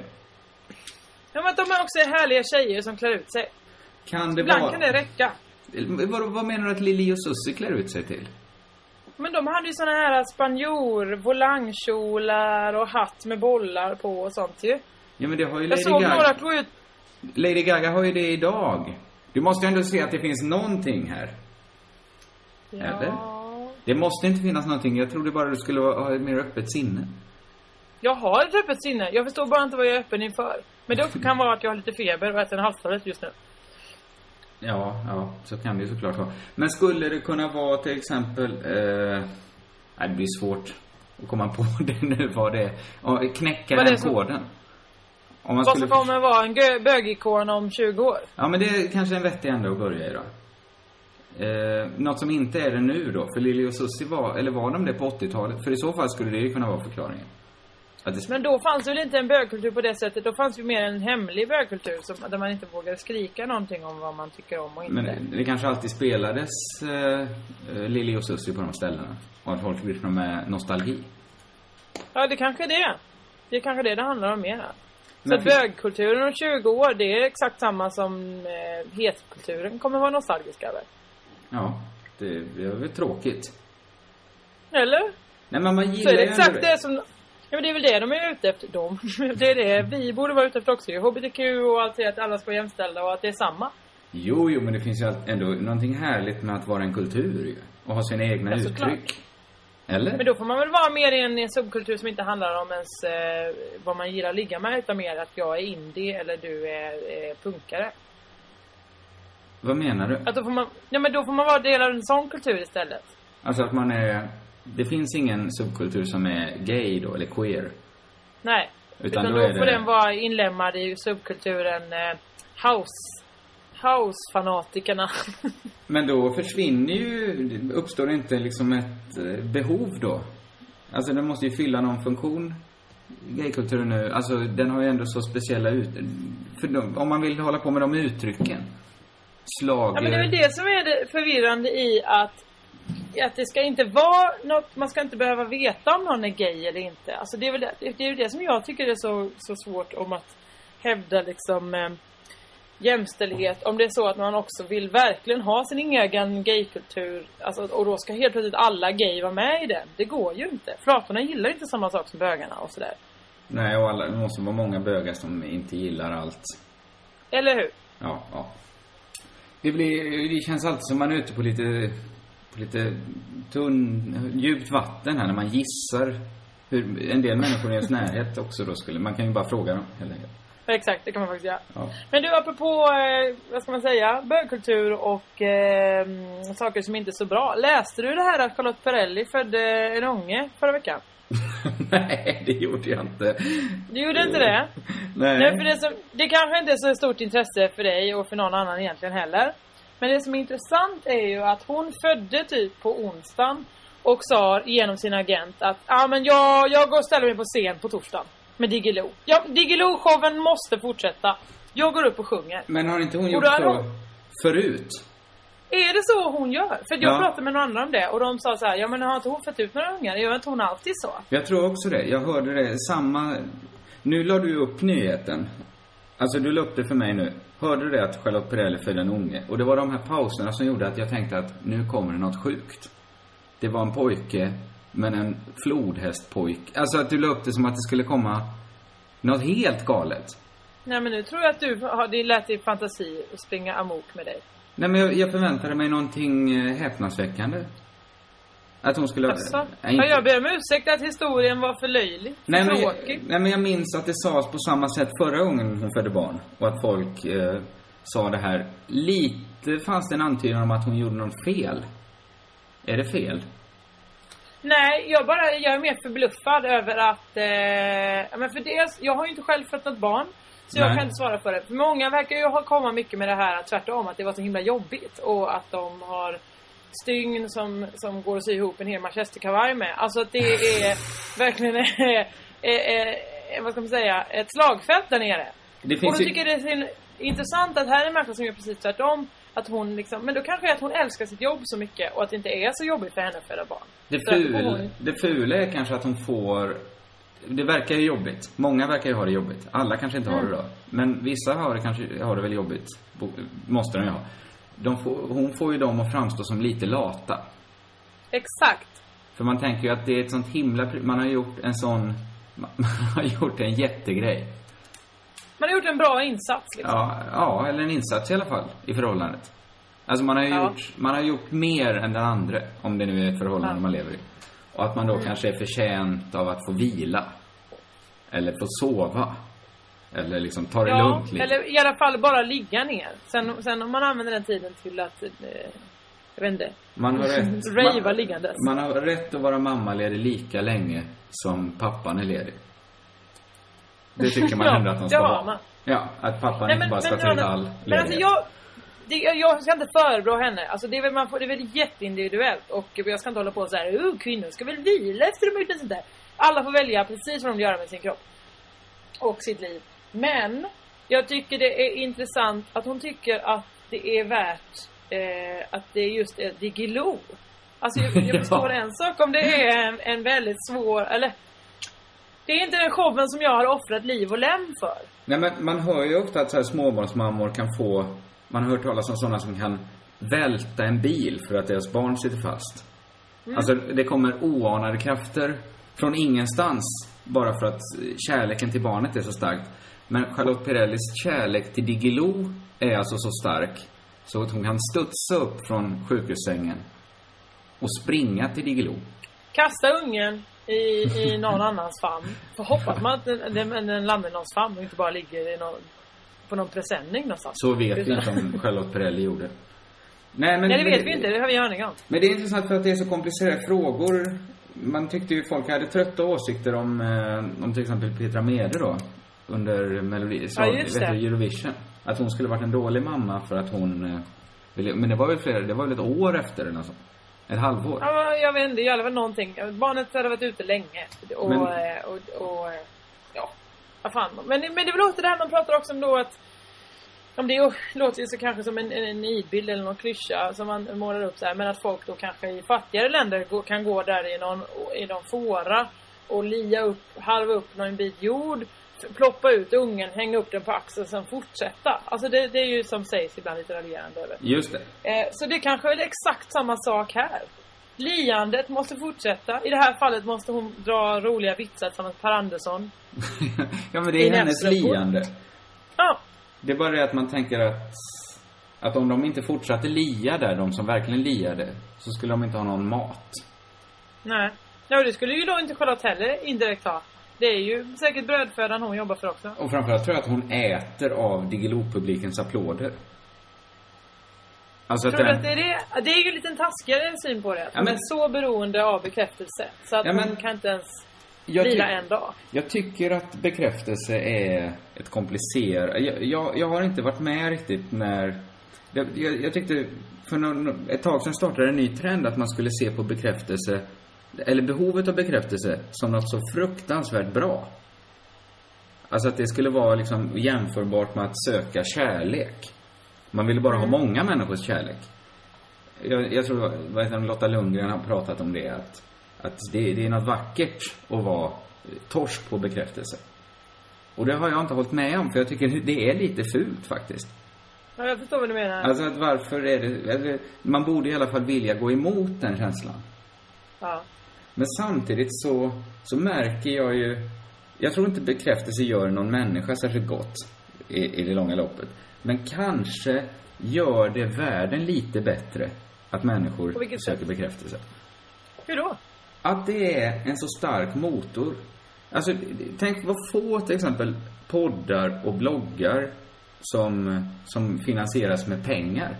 Ja, men de är också härliga tjejer som klär ut sig. Kan det Ibland vara... kan det räcka. Vad, vad menar du att Lili och Susie klär ut sig till? Men de hade ju såna här spanjor, volangkjolar och hatt med bollar på och sånt ju. Ja, men det har ju Jag Lady såg Gaga. Några klå ut... Lady Gaga har ju det idag. Du måste ju ändå se att det finns någonting här. Ja. Eller? Det måste inte finnas någonting. Jag trodde bara du skulle ha ett mer öppet sinne. Jag har ett öppet sinne. Jag förstår bara inte vad jag är öppen inför. Men det kan vara att jag har lite feber och äter en halstablett just nu. Ja, ja, så kan det ju såklart vara. Men skulle det kunna vara till exempel... Eh, nej, det blir svårt att komma på det nu, vad det är. Och knäcka den som, koden. Om man vad skulle... som kommer vara en gö- bögikon om tjugo år. Ja, men det är kanske en vettig ända att börja i då. Eh, något som inte är det nu då. För Lili och Susie var... Eller var de det på åttiotalet? För i så fall skulle det ju kunna vara förklaringen. Det... Men då fanns väl inte en bögkultur på det sättet. Då fanns ju mer en hemlig bögkultur som, där man inte vågade skrika någonting om vad man tycker om och inte. Men det kanske alltid spelades eh, Lili och Susie på de ställena. Och att folk blir med nostalgi. Ja, det kanske är det. Det är kanske det det handlar om mer. Så Men... bögkulturen om tjugo år, det är exakt samma som eh, hetkulturen kommer vara nostalgisk över. Ja, det är väl tråkigt. Eller? Nej, men man gillar så är det exakt det. det som... Ja, men det är väl det de är ute efter. De. Det är det vi borde vara ute efter också. H B T Q och allt det, att alla ska vara jämställda och att det är samma. Jo, jo, men det finns ju ändå någonting härligt med att vara en kultur ju. Och ha sina egna ja, uttryck. Eller? Men då får man väl vara mer i en, en subkultur som inte handlar om ens eh, vad man gillar att ligga med. Utan mer att jag är indie eller du är eh, punkare. Vad menar du? Att då får man, ja, men då får man vara del av en sån kultur istället. Alltså att man är... Det finns ingen subkultur som är gay då, eller queer. Nej, utan, utan då, då får det... den vara inlämmad i subkulturen eh, house. House-fanatikerna. Men då försvinner ju... Uppstår inte liksom ett behov då? Alltså den måste ju fylla någon funktion. Gaykulturen nu, alltså den har ju ändå så speciella ut... För de, om man vill hålla på med de uttrycken. Slager... Ja, men det är väl det som är det förvirrande i att att det ska inte vara något, man ska inte behöva veta om någon är gay eller inte. Alltså det är väl det, det är ju det som jag tycker är så, så svårt om att hävda liksom eh, jämställdhet, om det är så att man också vill verkligen ha sin egen gaykultur, alltså, och då ska helt plötsligt alla gay vara med i den. Det går ju inte. Flatorna gillar inte samma sak som bögarna och sådär. Nej, och alla, det måste vara många bögar som inte gillar allt. Eller hur? Ja, ja. Det, blir, det känns alltid som man är ute på lite, på lite tunn, djupt vatten här när man gissar hur en del människor i ens närhet också då skulle. Man kan ju bara fråga dem helt enkelt. Exakt, det kan man faktiskt göra. Ja. Men du, apropå, eh, vad ska man säga, bögkultur och eh, saker som inte är så bra. Läste du det här att Charlotte Perrelli födde en unge förra veckan? Nej, det gjorde jag inte. Du gjorde inte det? Nej. Nej, för det, som, det kanske inte är så stort intresse för dig och för någon annan egentligen heller. Men det som är intressant är ju att hon födde typ på onsdagen och sa genom sin agent att ah, men jag, jag går och ställer mig på scen på torsdagen med Diggiloo. Ja, Diggiloo-showen måste fortsätta. Jag går upp och sjunger. Men har inte hon gjort så hon... förut? Är det så hon gör? För jag Ja. pratade med några andra om det och de sa så här: ja men har inte hon fått ut några ungar? Gör inte hon alltid så? Jag tror också det. Jag hörde det samma... Nu la du upp nyheten. Alltså du la upp det för mig nu. Hörde du det att Charlotte Perrelli födde en unge? Och det var de här pauserna som gjorde att jag tänkte att nu kommer det något sjukt. Det var en pojke, men en flodhästpojk. Alltså att du la upp det som att det skulle komma något helt galet. Nej men nu tror jag att du har, det lät i fantasi att springa amok med dig. Nej, men jag, jag förväntade mig någonting eh, häpnadsväckande. Att hon skulle... Alltså, Nej, inte... ja, jag ber om ursäkt att historien var för löjlig. För nej, men, tråkig. nej, men jag minns att det sades på samma sätt förra gången hon födde barn. Och att folk eh, sa det här. Lite fanns det en antydan om att hon gjorde något fel. Är det fel? Nej, jag bara jag är mer förbluffad över att eh, men för dels, jag har ju inte själv fått något barn. Så jag Nej. kan inte svara för det. För många verkar ju ha komma mycket med det här tvärtom, att det var så himla jobbigt. Och att de har stygn som, som går att sy ihop en hel manchesterkavaj med. Alltså att det är verkligen är, är, är, vad ska man säga, ett slagfält där nere. Det Och finns då ju... tycker jag det är så intressant att här är en människa som gör precis tvärtom. Att hon liksom, men då kanske är att hon älskar sitt jobb så mycket och att det inte är så jobbigt för henne att föda barn. Det, Så att ful, hon... det fula är kanske att hon får... Det verkar ju jobbigt. Många verkar ju ha det jobbigt. Alla kanske inte mm. har det då. Men vissa har det kanske har det väl jobbigt. Måste de ju ha. De får, hon får ju dem att framstå som lite lata. Exakt. För man tänker ju att det är ett sånt himla... Man har gjort en sån... Man har gjort en jättegrej. Man har gjort en bra insats liksom. Ja, ja, eller en insats i alla fall i förhållandet. Alltså man har ju ja. gjort, man har gjort mer än den andra, om det nu är ett förhållande ja. man lever i. Och att man då mm. kanske är förtjänt av att få vila. Eller få sova. Eller liksom ta det ja, lugnt lite. Eller i alla fall bara ligga ner. Sen, sen om man använder den tiden till att eh, jag vet inte. Man har rätt, rejva man, liggandes. Man har rätt att vara mammaledig lika länge som pappan är ledig. Det tycker man ja, ändå att de ska ja, ha. Man. Ja, att pappan Nej, inte men, bara ska men, ta ut men, all ledighet. ledighet. Men alltså jag det, jag ska inte förebrå henne. Alltså det är väl man får det är väl jätteindividuellt och jag ska inte hålla på så här, uh, kvinnor ska väl vila efter de gjort sånt där. Alla får välja precis vad de gör med sin kropp och sitt liv. Men jag tycker det är intressant att hon tycker att det är värt eh, att det är just är Diggiloo. Alltså jag, jag förstår ja. en sak om det är en, en väldigt svår eller det är inte den showen som jag har offrat liv och lem för. Nej, men man hör ju ofta att så här småbarnsmammor kan få... Man har hört talas om sådana som kan välta en bil för att deras barn sitter fast. Mm. Alltså det kommer oanade krafter från ingenstans bara för att kärleken till barnet är så stark. Men Charlotte Perrellis kärlek till Diggiloo är alltså så stark så att hon kan studsa upp från sjukhussängen och springa till Diggiloo. Kasta ungen i, i någon annans famn. För hoppas man att den, den, den landar i någons famn och inte bara ligger i någon, på någon presenning någonstans. Så vet vi inte om Charlotte Perrelli gjorde. Nej, men, Nej, det vet men, vi inte. Det har vi aning om. Men det är intressant för att det är så komplicerade frågor. Man tyckte ju folk hade trötta åsikter om, eh, om till exempel Petra Mede då. Under Melodi, så, ja, just vet det. du, Eurovision. Att hon skulle varit en dålig mamma för att hon... Eh, ville, men det var väl flera, det var väl ett år efter den alltså. Ett halvår. Ja, jag vet inte, det gäller väl någonting. Barnet hade varit ute länge. Och, men, och, och, och ja, vad fan. Men, men det låter det här, man pratar också om då att om det låter ju så kanske som en, en nidbild eller någon klyscha som man målar upp så här, men att folk då kanske i fattigare länder gå, kan gå där i någon, i någon fåra och lia upp, halva upp någon bit jord ploppa ut ungen, hänga upp den på axeln och sen fortsätta. Alltså det, det är ju som sägs ibland lite raljerande över. Just det. Eh, så det kanske är exakt samma sak här. Liandet måste fortsätta. I det här fallet måste hon dra roliga vitsar tillsammans med Per Andersson. Ja, men det är hennes liande. Ja. Det är bara det att man tänker att att om de inte fortsatte lia där, de som verkligen liade, så skulle de inte ha någon mat. Nej. Ja, det skulle ju då inte Charlotte heller indirekt ha. Det är ju säkert brödfödan hon jobbar för också. Och framförallt tror jag att hon äter av Diggiloo-publikens applåder. Alltså tror att, att det är det? Det är ju en liten taskigare syn på det. Att ja, hon men, är så beroende av bekräftelse. Så att ja, men, hon kan inte ens jag vila ty- en dag. Jag tycker att bekräftelse är ett komplicerat... Jag, jag, jag har inte varit med riktigt när... Jag, jag, jag tyckte för någon, ett tag sedan startade en ny trend att man skulle se på bekräftelse, eller behovet av bekräftelse, som något så fruktansvärt bra. Alltså att det skulle vara liksom jämförbart med att söka kärlek. Man ville bara mm. ha många människors kärlek. Jag, jag tror att Lotta Lundgren har pratat om det, att, att det, det är något vackert att vara torsk på bekräftelse. Och det har jag inte hållit med om, för jag tycker det är lite fult faktiskt. Ja, jag förstår vad du menar. Alltså att varför är det... Eller, man borde i alla fall vilja gå emot den känslan. Ja. Men samtidigt så, så märker jag ju... Jag tror inte bekräftelse gör någon människa särskilt gott i, i det långa loppet. Men kanske gör det världen lite bättre att människor söker sätt? bekräftelse. Hur då? Att det är en så stark motor. Alltså, tänk vad få till exempel poddar och bloggar som, som finansieras med pengar.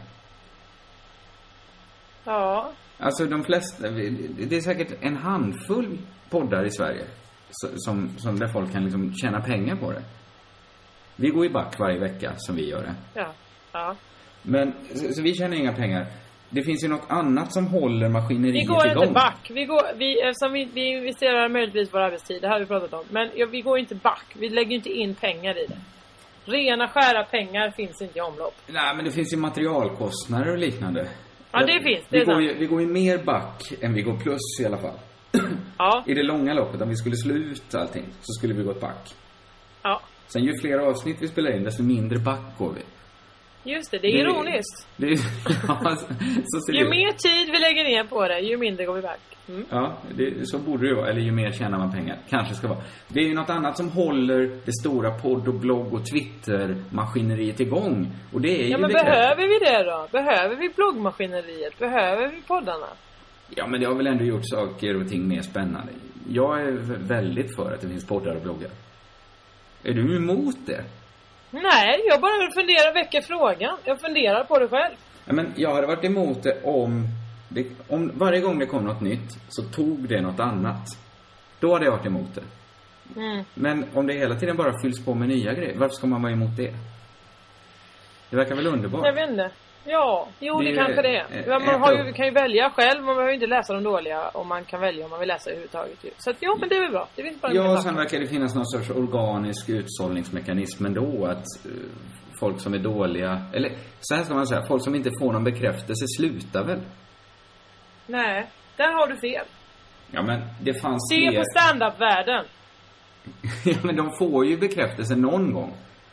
Ja. Alltså de flesta, det är säkert en handfull poddar i Sverige som, som där folk kan liksom tjäna pengar på det. Vi går i back varje vecka som vi gör det. Ja. Ja. Men så, så vi tjänar inga pengar. Det finns ju något annat som håller maskineriet igång. Vi går inte back. Vi går, vi, eftersom vi, vi investerar möjligtvis vår arbetstid. Det här har vi pratat om. Men ja, vi går inte back. Vi lägger inte in pengar i det. Rena skära pengar finns inte i omlopp. Nej, men det finns ju materialkostnader och liknande. Ja, det finns. Det vi, är går ju, vi går ju mer back än vi går plus i alla fall. Ja. I det långa loppet, om vi skulle slå ut allting, så skulle vi gå ett back. Ja. Sen ju fler avsnitt vi spelar in, desto mindre back går vi. Just det, det är det, ironiskt. Det, ja, så ser ju det. mer tid vi lägger ner på det, ju mindre går vi back. Mm. Ja, det, så borde det ju vara. Eller ju mer tjänar man pengar. Kanske ska vara. Det är ju något annat som håller det stora podd- och blogg- och Twitter-maskineriet igång. Och det är ja, ju men bekräftat. Behöver vi det då? Behöver vi bloggmaskineriet? Behöver vi poddarna? Ja, men det har väl ändå gjort saker och ting mer spännande. Jag är väldigt för att det finns poddar och bloggar. Är du emot det? Nej, jag bara vill fundera, väcka frågan. Jag funderar på det själv. Ja, men jag hade varit emot det om, det om varje gång det kom något nytt så tog det något annat. Då hade jag varit emot det. Mm. Men om det hela tiden bara fylls på med nya grejer, varför ska man vara emot det? Det verkar väl underbart. Jag vet inte. Ja, jo det, det kanske det är. är man har ju, kan ju välja själv. Man behöver ju inte läsa de dåliga. Och man kan välja om man vill läsa överhuvudtaget. Så att, ja, men det är väl bra. Det finns bara ja, sen verkar det finnas någon sorts organisk utsållningsmekanism ändå. Att uh, folk som är dåliga, eller så här ska man säga, folk som inte får någon bekräftelse slutar väl. Nej, där har du fel. Ja, men det fanns Se fler... på stand-up-världen. Ja, men de får ju bekräftelse någon gång.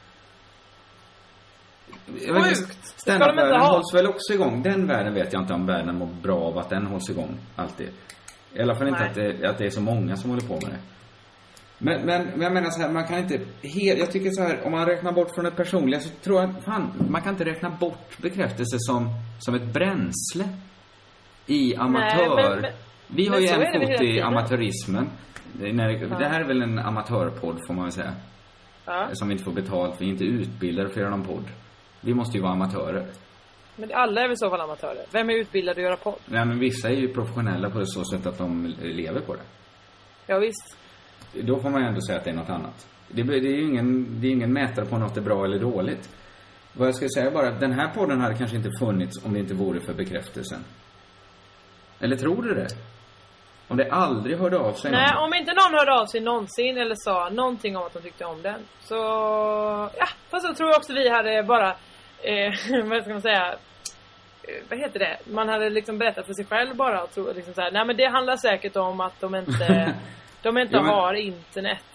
Stand-up-världen hålls väl också igång. Den världen vet jag inte om världen mår bra av att den hålls igång alltid. I alla fall inte att det, att det är så många som håller på med det. Men, men, men jag menar så här, man kan inte helt, jag tycker så här, om man räknar bort från det personliga så tror jag, fan, man kan inte räkna bort bekräftelse som, som ett bränsle i amatör. Nej, men, men, vi har ju en fot i amatörismen. Det, när, ja. det här är väl en amatörpodd får man väl säga. Ja. Som vi inte får betalt, vi är inte utbildade för att göra någon podd. Vi måste ju vara amatörer. Men alla är väl så fall amatörer? Vem är utbildad att göra podd? Nej, men vissa är ju professionella på så sätt att de lever på det. Ja, visst. Då får man ju ändå säga att det är något annat. Det, det är ju ingen, det är ingen mätare på något är bra eller dåligt. Vad jag ska säga bara, den här podden hade kanske inte funnits om det inte vore för bekräftelsen. Eller tror du det? Om det aldrig hörde av sig Nej, någon. om inte någon hörde av sig någonsin eller sa någonting om att de tyckte om den. Så, ja, fast så tror jag också vi hade bara, eh, vad ska man säga, eh, vad heter det? Man hade liksom berättat för sig själv bara och tro, liksom så här, nej men det handlar säkert om att de inte, de inte ja, men, har internet.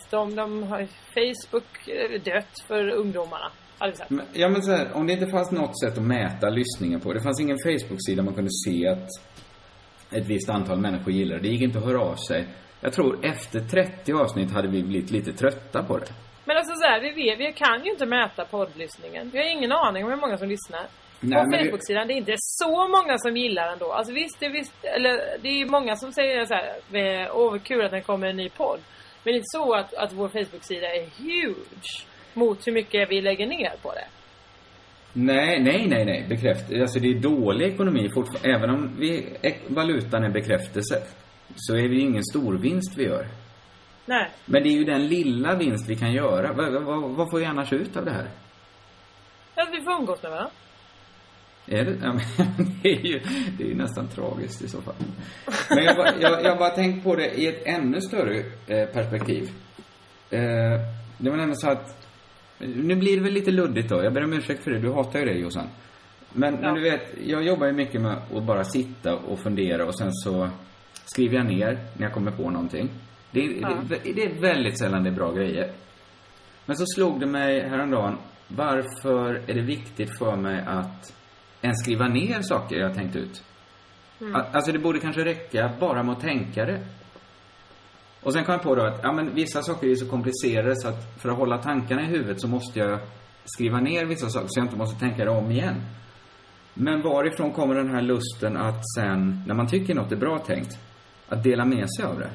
de, de har Facebook dött för ungdomarna. Men, ja men så här, om det inte fanns något sätt att mäta lyssningen på. Det fanns ingen Facebook-sida man kunde se att ett visst antal människor gillar. Det gick inte att höra av sig. Jag tror efter trettio avsnitt hade vi blivit lite trötta på det. Men alltså så här, vi, vet, vi kan ju inte mäta poddlyssningen. Vi har ingen aning om hur många som lyssnar. Nej, på Facebook-sidan det... det är inte så många som gillar ändå. Alltså visst, det, visst eller, det är många som säger så här, åh vad kul att det kommer en ny podd. Men det är inte så att, att vår Facebook-sida är huge mot hur mycket vi lägger ner på det. Nej, nej, nej, nej. Bekräft. Alltså det är dålig ekonomi fortfarande. Även om vi, valutan är bekräftelse, så är det ingen stor vinst vi gör. Nej. Men det är ju den lilla vinst vi kan göra. Vad, vad, vad får vi annars ut av det här? Att vi får umgås med varandra. Är det? Ja, men det är ju det är ju nästan tragiskt i så fall. Men jag bara, jag, jag bara tänkt på det i ett ännu större eh, perspektiv. Eh, det var nämligen så att nu blir det väl lite luddigt då. Jag ber om ursäkt för det. Du hatar ju det, Jossan. Men, ja. men du vet, jag jobbar ju mycket med att bara sitta och fundera och sen så skriver jag ner när jag kommer på någonting. Det, ja. det, det är väldigt sällan det är bra grejer. Men så slog det mig häromdagen, varför är det viktigt för mig att än skriva ner saker jag har tänkt ut? Mm. Alltså det borde kanske räcka bara med att tänka det. Och sen kom jag på då att ja, men vissa saker är så komplicerade så att för att hålla tankarna i huvudet så måste jag skriva ner vissa saker så jag inte måste tänka det om igen. Men varifrån kommer den här lusten att sen, när man tycker något är bra tänkt, att dela med sig av det?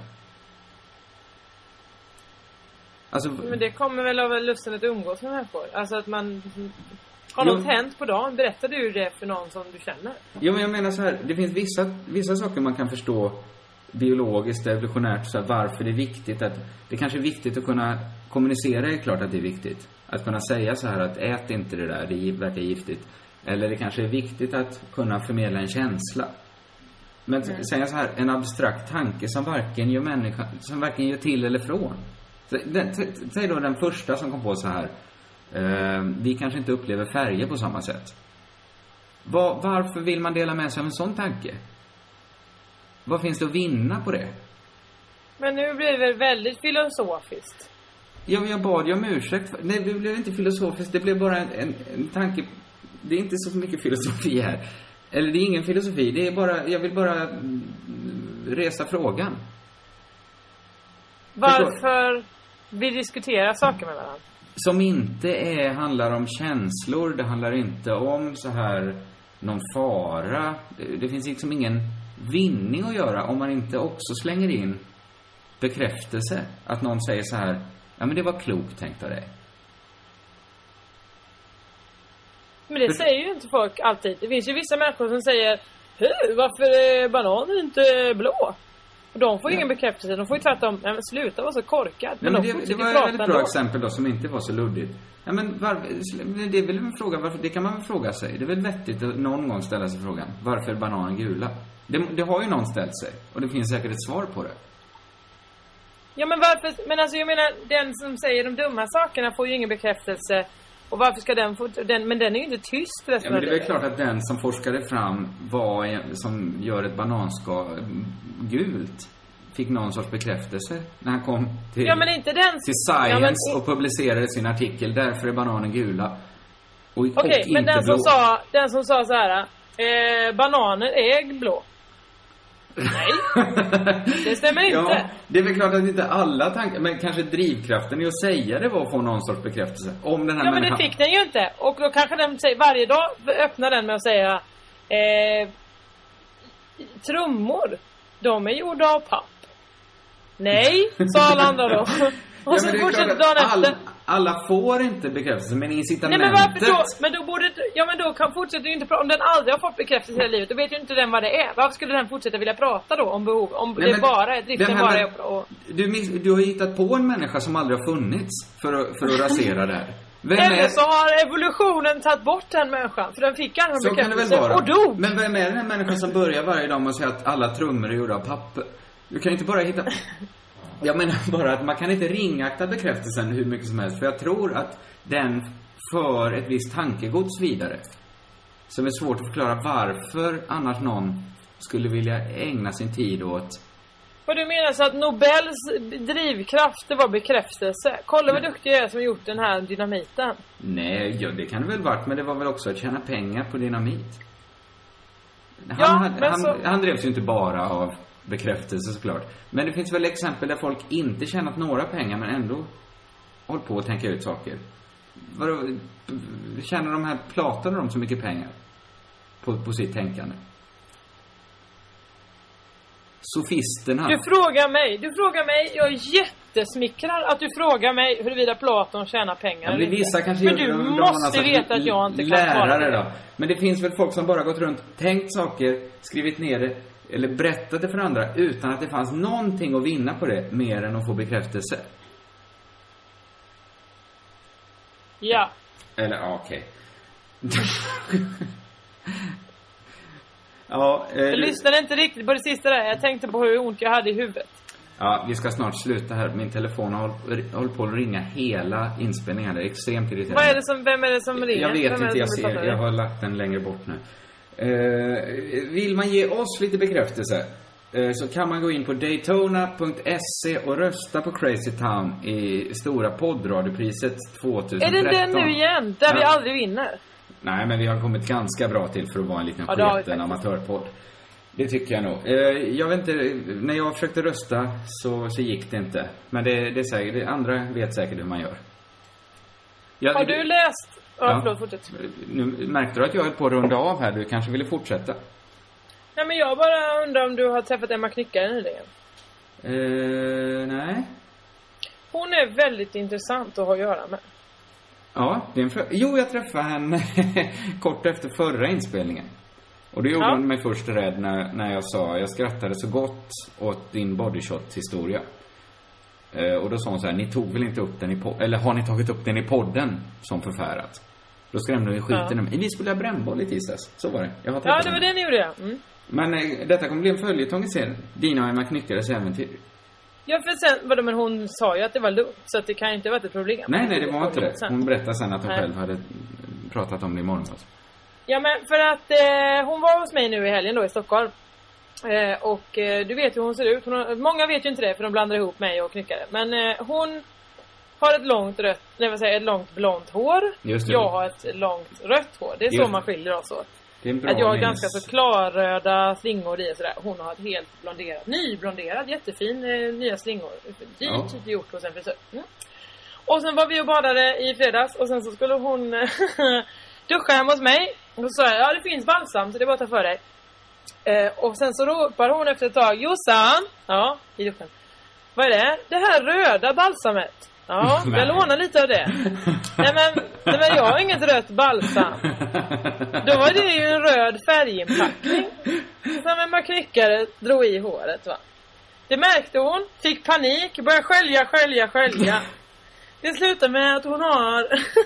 Alltså, men det kommer väl av lusten att umgås med människor. Alltså att man har något hänt på dagen. Berättar du det för någon som du känner? Jo, men jag menar så här, det finns vissa, vissa saker man kan förstå biologiskt, evolutionärt, så här, varför det är viktigt att, det kanske är viktigt att kunna kommunicera, är klart att det är viktigt. Att kunna säga så här att ät inte det där, det verkar giftigt. Eller det kanske är viktigt att kunna förmedla en känsla. Men mm. säga så här, en abstrakt tanke som varken gör människa, som varken gör till eller från. Så, den, t- t- säg då den första som kom på så här, eh, vi kanske inte upplever färger på samma sätt. Var, varför vill man dela med sig av en sån tanke? Vad finns det att vinna på det? Men nu blir det väl väldigt filosofiskt. Ja, men jag bad ju om ursäkt. Nej, det blev inte filosofiskt. Det blev bara en, en, en tanke. Det är inte så mycket filosofi här. Eller det är ingen filosofi. Det är bara, jag vill bara resa frågan. Varför vi diskuterar saker med varandra? Som inte är, handlar om känslor. Det handlar inte om så här någon fara. Det, det finns liksom ingen vinning att göra om man inte också slänger in bekräftelse. Att någon säger så här, ja men det var klokt tänkt av dig. Men det För... säger ju inte folk alltid. Det finns ju vissa människor som säger, hur, varför är bananen inte blå? Och de får ja. ingen bekräftelse. De får ju tvärtom, ja, men sluta vara så korkad. Men, men de det, det var ett väldigt bra exempel då som inte var så luddigt. Ja, men var, det är väl en fråga, varför, det kan man väl fråga sig. Det är väl vettigt att någon gång ställa sig frågan, varför är bananen gula? Det, det har ju någon ställt sig. Och det finns säkert ett svar på det. Ja, men varför, men alltså jag menar, den som säger de dumma sakerna får ju ingen bekräftelse. Och varför ska den få, den, men den är ju inte tyst resten. Ja, men det är väl klart att den som forskade fram vad som gör ett bananskal gult fick någon sorts bekräftelse när han kom till, ja, men inte den, till Science ja, men, och publicerade sin artikel. Därför är bananen gula. Okej, okay, men den som, sa, den som sa så här, eh, bananer är blå. Nej, det stämmer inte. Ja, det är väl klart att inte alla tankar, men kanske drivkraften i att säga det var att få någon sorts bekräftelse om den här ja, människan. men det fick den ju inte. Och då kanske den säger, varje dag öppnar den med att säga eh, trummor, de är gjorda av papp. Nej, sa alla andra då. Och ja, så fortsätter dagen alla, efter. Alla får inte bekräftelse, men incitamentet. Nej, men varför då? Men då borde, ja men då kan fortsätta ju inte prata. Om den aldrig har fått bekräftelse i hela livet, då vet ju inte den vad det är. Varför skulle den fortsätta vilja prata då om behov? Om nej, det bara är driften bara är och... du, du har hittat på en människa som aldrig har funnits för att, för att rasera det här. Vem Eller är... så har evolutionen tagit bort den människan, för den fick aldrig en bekräftelse och dog. Men vem är den här människan som börjar varje dag med att säga att alla trummor är gjorda av papper? Du kan ju inte bara hitta... Jag menar bara att man kan inte ringakta bekräftelsen hur mycket som helst. För jag tror att den för ett visst tankegods vidare. Som är svårt att förklara varför annars någon skulle vilja ägna sin tid åt. Vad du menar så att Nobels drivkraft det var bekräftelse? Kolla vad duktig jag är som har gjort den här dynamiten. Nej, ja, det kan det väl varit, men det var väl också att tjäna pengar på dynamit. Han, Ja, han, men han, så... han drevs ju inte bara av bekräftelse såklart. Men det finns väl exempel där folk inte tjänat några pengar men ändå håll på att tänka ut saker. Vadå, tjänar de här Platon de så mycket pengar på, på sitt tänkande? Sofisterna. Du frågar mig, du frågar mig, jag är jättesmickrad att du frågar mig huruvida Platon tjänar pengar ja, eller inte. vissa kanske men gör du det, måste alltså, veta att jag inte kan lärare svara. Då. Men det finns väl folk som bara gått runt, tänkt saker, skrivit ner det eller berättat det för andra utan att det fanns någonting att vinna på det mer än att få bekräftelse. Ja. Eller, ja, okej. ja, eh, Jag lyssnade inte riktigt på det sista där. Jag tänkte på hur ont jag hade i huvudet. Ja, vi ska snart sluta här. Min telefon har hållit håll på att ringa hela inspelningen. Det är extremt irriterande. Vad är det som, vem är det som ringer? Jag vet vem inte, jag ser. Jag har lagt den längre bort nu. Eh, vill man ge oss lite bekräftelse eh, så kan man gå in på daytona punkt se och rösta på Crazy Town i stora poddradiopriset tjugohundratretton. Är det den nu igen? Där ja. vi aldrig vinner? Nej, men vi har kommit ganska bra till för att vara en liten ja, sketen amatörpodd. Det tycker jag nog. Eh, jag vet inte, när jag försökte rösta så, så gick det inte. Men det, det är säkert, det andra vet säkert hur man gör. Jag, har du läst... Ja, ja. förlåt, fortsätt. Nu märkte du att jag höll på att runda av här. Du kanske ville fortsätta? Nej, men jag bara undrar om du har träffat Emma Knyckare nyligen. Eh, nej. Hon är väldigt intressant att ha att göra med. Ja, det är en för... Jo, jag träffade henne kort efter förra inspelningen. Och det gjorde ja. hon mig först rädd när, när jag sa jag skrattade så gott åt din bodyshot-historia. Eh, och då sa hon så här, ni tog väl inte upp den i podden? Eller har ni tagit upp den i podden som förfärat? Då skrämde vi skiten ja. om mig. Vi spelade brännboll i tisdags. Så var det. Jag har ja, det var det ni gjorde, ja. Mm. Men eh, detta kommer bli en följetong i serien. Dina och Emma Knyckares äventyr. Ja, för sen, vadå, men hon sa ju att det var lugnt. Så att det kan ju inte vara ett problem. Nej, nej, det var inte det. Hon berättade sen att hon nej. själv hade pratat om det imorgon. Alltså. Ja, men för att eh, hon var hos mig nu i helgen då i Stockholm. Eh, och eh, du vet hur hon ser ut. Hon har, många vet ju inte det för de blandar ihop mig och Knyckare. Men eh, hon har ett långt rött, nej vad säger, ett långt blont hår. Just det. Jag har ett långt rött hår. Det är Just så man skiljer oss åt. Det är en bra att jag har minnes. ganska så klarröda slingor i och sådär. Hon har ett helt blonderat, nyblonderad, jättefin eh, nya slingor. Dyrt ja. gjort hos en frisör. Mm. Och sen var vi och badade i fredags och sen så skulle hon duscha hemma hos mig. Och så sa jag, ja det finns balsam så det är bara att ta för dig. Eh, och sen så ropar hon efter ett tag, Jossan, ja, i duschen. Vad är det? Det här röda balsamet. Ja, jag lånar lite av det. nej, men, nej men jag har inget rött balsam. Då var det ju en röd färginpackning. Som en maknickare drog i håret, va. Det märkte hon, fick panik, började skölja, skölja, skölja. Det slutar med att hon har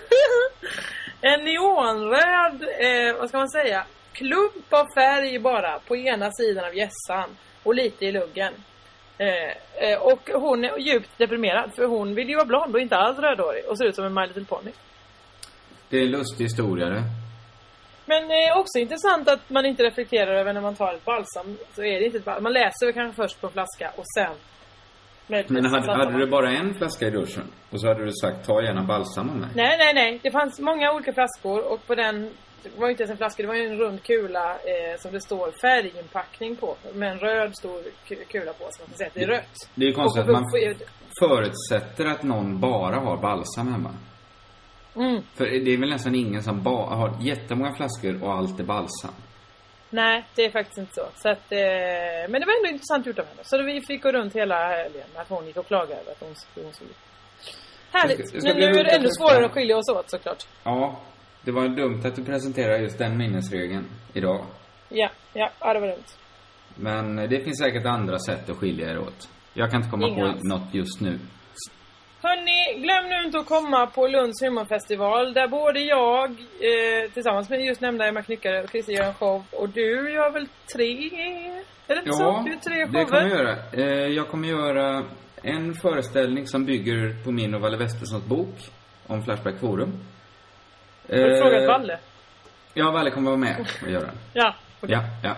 en neonröd, eh, vad ska man säga, klump av färg bara på ena sidan av hjässan och lite i luggen. Eh, eh, och hon är djupt deprimerad för hon vill ju vara blond och inte alls rödhårig och ser ut som en My Little Pony. Det är en lustig historia det. Men det är också intressant att man inte reflekterar över när man tar ett balsam. Så är det inte ett balsam. Man läser kanske först på en flaska och sen. Men hade, hade du bara en flaska i duschen och så hade du sagt ta gärna balsam om mig? Nej, nej, nej. Det fanns många olika flaskor och på den, det var inte ens en flaska, det var ju en rund kula eh, som det står färginpackning på. Med en röd stor kula på så man kan säga att det är rött. Det är ju konstigt att man förutsätter att någon bara har balsam hemma. Mm. För det är väl nästan ingen som bara har jättemånga flaskor och allt är balsam. Nej, det är faktiskt inte så, så att, eh, men det var ändå intressant gjort av henne. Så vi fick gå runt hela helgen att hon gick och klagade över att hon, hon såg ut. Härligt, ska, ska men nu är det ändå svårare att skilja oss åt såklart. Ja, det var dumt att du presenterade just den minnesregeln idag. Ja, ja, ja det var dumt. Men det finns säkert andra sätt att skilja er åt. Jag kan inte komma Inga på alls. något just nu. Hörrni, glöm nu inte att komma på Lunds humorfestival där både jag eh, tillsammans med just nämnda Emma Knyckare och Christer gör en show och du gör väl tre? Är det inte ja, så? Du är tre shower? Det kommer jag göra. Eh, jag kommer göra en föreställning som bygger på min och Valle Westerssons bok om Flashback Forum. Har du eh, frågat Valle? Ja, Valle kommer vara med och göra den. Ja, okay. Ja, ja.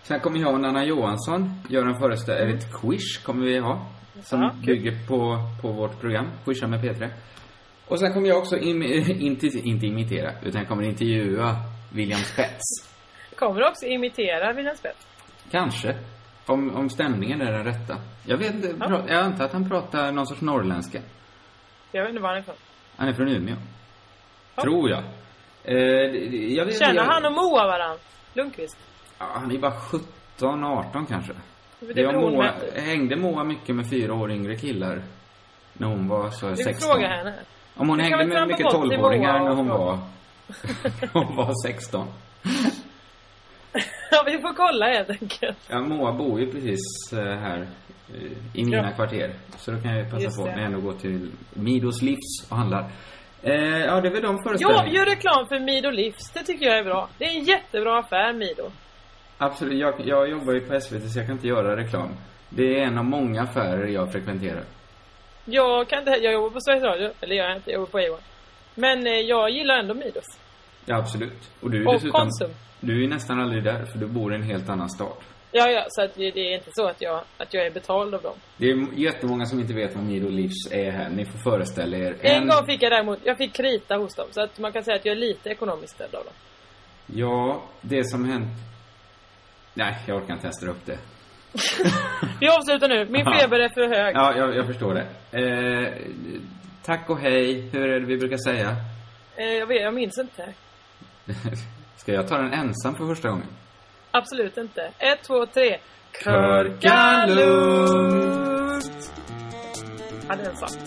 Sen kommer jag och Nanna Johansson göra en föreställning, mm. ett quiz kommer vi ha. Som ja, bygger på, på vårt program, Quizza med P tre. Och sen kommer jag också in, inte, inte imitera, utan jag kommer intervjua William Spets. Kommer du också imitera William Spets? Kanske. Om, om stämningen är den rätta. Jag vet inte, ja. Jag antar att han pratar någon sorts norrländska. Jag vet inte var han är från. Han är från Umeå. Ja. Tror jag. Eh, jag vet, Känner jag, han och Moa varann? Lundqvist? Ja, han är bara sjutton arton kanske. Det det Moa, hängde Moa mycket med fyra år yngre killar när hon var så sexton. Fråga henne. Om hon hängde med mycket tolvåringar när hon var hon var sexton. Ja, vi får kolla helt enkelt. Ja, Moa bor ju precis här i mina ja. kvarter. Så då kan jag passa Just på när jag ändå går till Midos Livs och handlar. Eh, ja, det är väl de föreställningarna. Jag gör reklam för Mido Livs. Det tycker jag är bra. Det är en jättebra affär, Mido. Absolut, jag, jag jobbar ju på S V T så jag kan inte göra reklam. Det är en av många affärer jag frekventerar. Jag kan inte, jag jobbar på Sveriges Radio. Eller jag, inte, jag jobbar på E O N. Men eh, jag gillar ändå Midos. Ja, absolut. Och du är och dessutom, Konsum. Du är nästan aldrig där för du bor i en helt annan stad. Ja, ja, så att det är inte så att jag, att jag är betald av dem. Det är jättemånga som inte vet vad Mido Livs är här. Ni får föreställa er. En, en gång fick jag däremot, jag fick krita hos dem. Så att man kan säga att jag är lite ekonomiskt ställd av dem. Ja, det som hänt... Nej, jag orkar inte ästa upp det. Vi avslutar nu. Min feber är för hög. Ja, jag, jag förstår det. Eh, tack och hej. Hur är det vi brukar säga? Eh, jag vet, jag minns inte. Ska jag ta den ensam för första gången? Absolut inte. Ett, två, tre. Körka lugnt. Hade den sagt.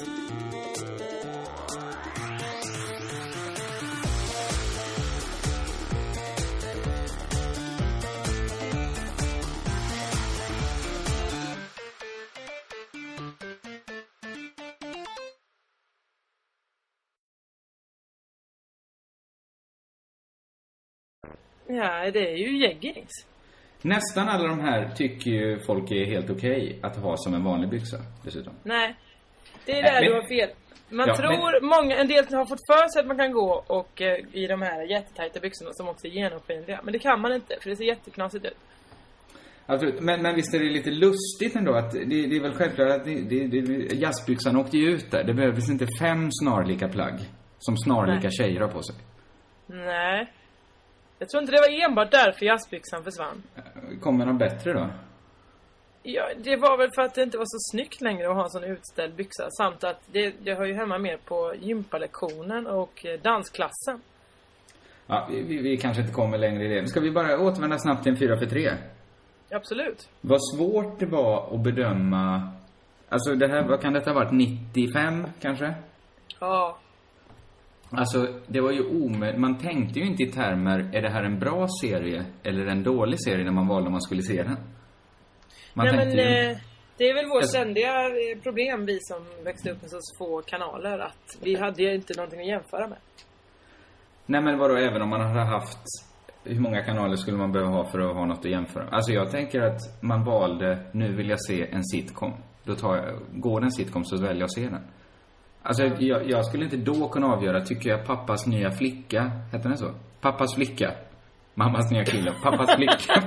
Ja, det är ju jeggings. Nästan alla de här tycker ju folk är helt okej att ha som en vanlig byxa dessutom. Nej, det är där äh, men, du har fel. Man ja, tror, men, många, en del har fått för sig att man kan gå och eh, i de här jättetajta byxorna som också är genomskinliga. Men det kan man inte, för det ser jätteknasigt ut. Absolut, men, men visst är det lite lustigt ändå att det, det är väl självklart att det, det, det, jazzbyxan åkte ju ut där. Det behövdes inte fem snarlika plagg som snarlika Nej. tjejer har på sig. Nej. Jag tror inte det var enbart därför jazzbyxan försvann. Kommer de bättre då? Ja, det var väl för att det inte var så snyggt längre att ha en sån utställd byxa. Samt att det, det hör ju hemma mer på gympalektionen och dansklassen. Ja, vi, vi kanske inte kommer längre i det. Ska vi bara återvända snabbt till en fyra för tre? Absolut. Vad svårt det var att bedöma... Alltså, det här, vad kan detta ha varit? nittiofem kanske? Ja. Alltså, det var ju omöjligt. Man tänkte ju inte i termer, är det här en bra serie eller en dålig serie när man valde om man skulle se den? Man Nej, men ju... eh, det är väl vårt ständiga problem, vi som växte upp med så få kanaler, att vi hade ju inte någonting att jämföra med. Nej, men vadå, även om man hade haft... Hur många kanaler skulle man behöva ha för att ha något att jämföra? Alltså, jag tänker att man valde, nu vill jag se en sitcom. Då tar jag, går den sitcom så väljer jag att se den. Alltså, jag, jag skulle inte då kunna avgöra, tycker jag Pappas nya flicka, heter den så? Pappas flicka. Mammas nya kille. Pappas flicka.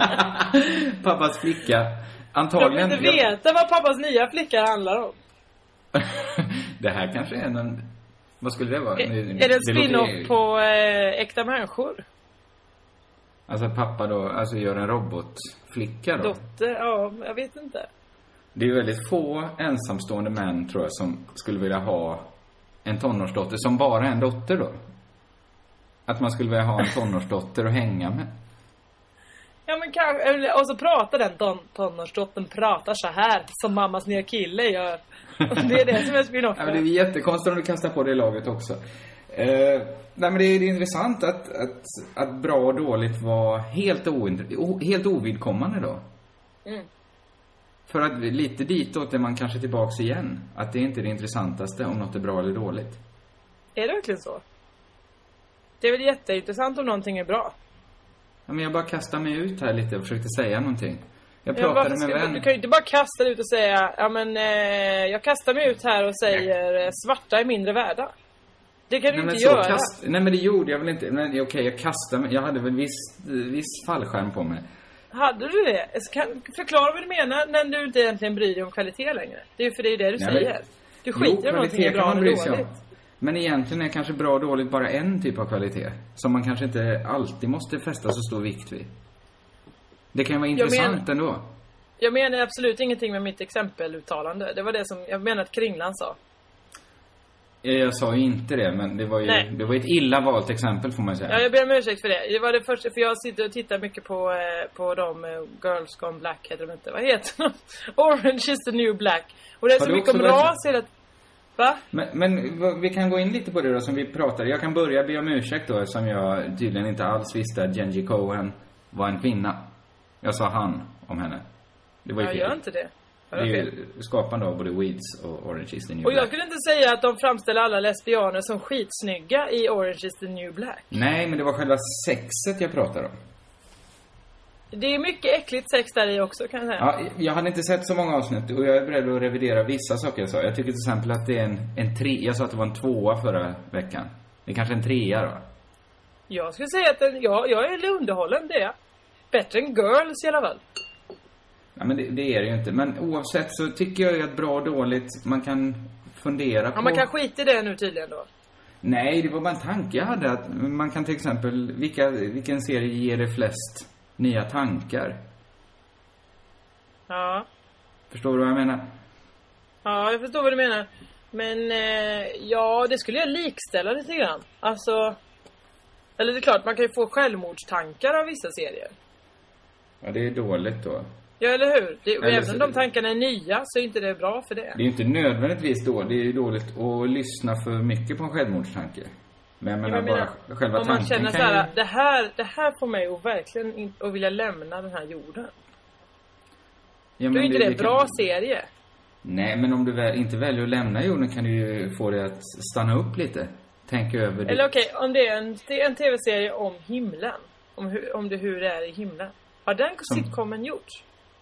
Pappas flicka. Antagligen... Jag vill inte veta vad Pappas nya flicka handlar om. Det här kanske är en... Vad skulle det vara? Är, är det en spin-off låter... på äh, äkta människor? Alltså pappa då, alltså gör en robotflicka då? Dotter, ja, jag vet inte. Det är väldigt få ensamstående män, tror jag, som skulle vilja ha en tonårsdotter som bara är en dotter då. Att man skulle vilja ha en tonårsdotter att hänga med. Ja, men kanske, och så pratar den ton, tonårsdottern pratar så här som mammas nya kille gör. Det är det som är spin-off. Ja, men det är jättekonstigt om du kastar på det i laget också. Eh, nej, men det är, det är intressant att, att, att bra och dåligt var helt, ointer- helt ovidkommande då. Mm. För att lite ditåt är man kanske tillbaks igen. Att det är inte det intressantaste om något är bra eller dåligt. Är det verkligen så? Det är väl jätteintressant om någonting är bra. Ja, men jag bara kastar mig ut här lite och försökte säga någonting. Jag pratade ja, med vän. Du kan ju inte bara kasta dig ut och säga, ja men eh, jag kastar mig ut här och säger nej. Svarta är mindre värda. Det kan du nej, inte göra. Kast... Nej, men det gjorde jag väl inte. Men okej, okay, jag kastade mig. Jag hade väl viss, viss fallskärm på mig. Hade du det? Kan, förklara vad du menar när du inte egentligen bryr dig om kvalitet längre. Det är ju för det är det du Nej, säger. Men... Du skiter i om någonting är bra eller dåligt. Men egentligen är kanske bra och dåligt bara en typ av kvalitet. Som man kanske inte alltid måste fästa så stor vikt vid. Det kan ju vara intressant men, ändå. Jag menar absolut ingenting med mitt exempeluttalande. Det var det som jag menar att Kringlan sa. Jag sa ju inte det, men det var ju det var ett illa valt exempel får man säga. Ja, jag ber om ursäkt för det. Det var det första, för jag sitter och tittar mycket på på de Girls Gone Black heter de inte. Vad heter de? Orange is the New Black. Och det är så mycket om ras hela... Va? Men, men vi kan gå in lite på det då som vi pratade. Jag kan börja be om ursäkt då, som jag tydligen inte alls visste att Jenji Cohen var en kvinna. Jag sa han om henne. Det var ju jag fel. gör inte det. Det är ju skapande av både Weeds och Orange is the New och Black. jag kunde inte säga att de framställer alla lesbianer som skitsnygga i Orange is the New Black. Nej, men det var själva sexet jag pratade om. Det är mycket äckligt sex där i också, kan jag säga. Ja, jag hade inte sett så många avsnitt och jag är beredd att revidera vissa saker jag sa. Jag tycker till exempel att det är en, en tre... Jag sa att det var en tvåa förra veckan. Det är kanske en trea då. Jag skulle säga att den, ja, jag är underhållen, det är jag. Bättre än Girls i alla fall. Ja, men det, det är det ju inte. Men oavsett så tycker jag ju att bra och dåligt man kan fundera ja, på... man kan skita i det nu tydligen då. Nej, det var bara en tanke jag hade. Att man kan till exempel... Vilka, vilken serie ger det flest nya tankar? Ja. Förstår du vad jag menar? Ja, jag förstår vad du menar. Men eh, ja, det skulle jag likställa lite grann. Alltså... Eller det är klart, man kan ju få självmordstankar av vissa serier. Ja, det är dåligt då. Ja, eller hur? Det, eller även så, om de tankarna är nya så är inte det bra för det. Det är ju inte nödvändigtvis då. Det är ju dåligt att lyssna för mycket på en självmordstanke. Men jag menar, jag menar bara själva om tanken man känner kan så här, ju... det här, det här får mig att verkligen in, att vilja lämna den här jorden. Ja, då är inte det, det bra kan... serie. Nej, men om du väl, inte väljer att lämna jorden kan du ju få det att stanna upp lite. Tänk över det. Eller okej, okay, om det är en, det är en tv-serie om himlen. Om, hur, om det hur det är i himlen. Har den som... sitcomen gjorts?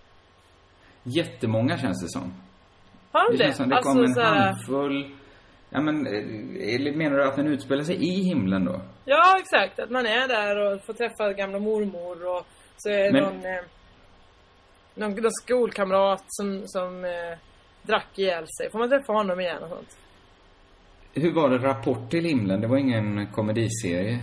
Jättemånga känns det som. Har det? Det känns som det alltså, kom en såhär... handfull... Ja, men eller menar du att den utspelar sig i himlen då? Ja, exakt. Att man är där och får träffa gamla mormor och så är men... någon, eh, någon, någon skolkamrat som, som eh, drack ihjäl sig. Får man träffa honom igen och sånt? Hur var det Rapport till himlen? Det var ingen komediserie.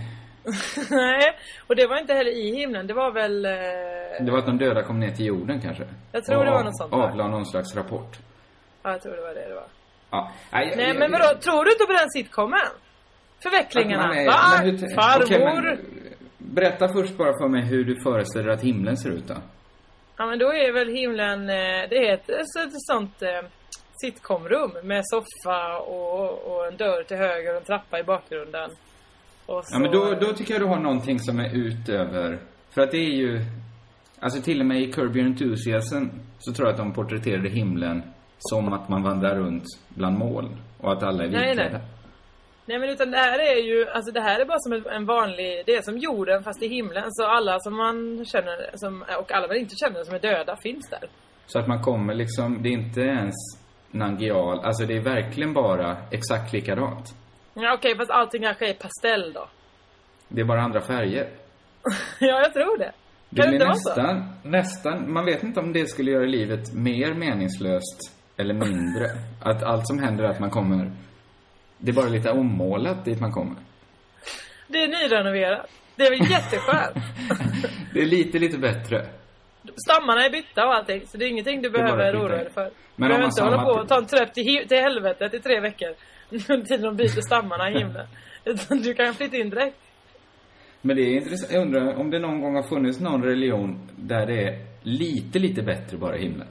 Nej, och det var inte heller i himlen. Det var väl... Eh... Det var att de döda kom ner till jorden kanske. Jag tror och det var något sånt. Avla någon slags rapport. Ja, jag tror det var det det var. Ja. Nej, Nej jag, men vadå? Jag... Tror du inte på den sitcomen? Förvecklingarna. Är... Va? Hur... Farmor? Okay, men... Berätta först bara för mig hur du föreställer att himlen ser ut då. Ja, men då är väl himlen... Det är ett, ett sånt... sitcomrum med soffa och, och en dörr till höger och en trappa i bakgrunden. Och så... Ja, men då, då tycker jag du har någonting som är utöver. För att det är ju... Alltså till och med i Curb Your Enthusiasm så tror jag att de porträtterade himlen som att man vandrar runt bland moln. Och att alla är vitklädda. Nej, nej. Nej, men utan det här är ju... Alltså det här är bara som en vanlig... Det är som jorden fast i himlen. Så alla som man känner... Som, och alla man inte känner som är döda finns där. Så att man kommer liksom... Det är inte ens... Nangial, alltså det är verkligen bara exakt likadant. Ja, okej, okay, fast allting kanske är pastell då. Det är bara andra färger. Ja, jag tror det. Det kan blir det nästan, nästan, man vet inte om det skulle göra livet mer meningslöst eller mindre. Att allt som händer är att man kommer, det är bara lite ommålat dit man kommer. Det är nyrenoverat. Det är väl jätteskönt. Det är lite, lite bättre. Stammarna är bytta och allting, så det är ingenting du behöver oroa dig för. Men du behöver inte hålla på och ta en tröpp till, till helvetet i tre veckor under tiden de byter stammarna i himlen. Utan du kan flytta in direkt. Men det är intressant. Jag undrar om det någon gång har funnits någon religion där det är lite, lite bättre bara i himlen.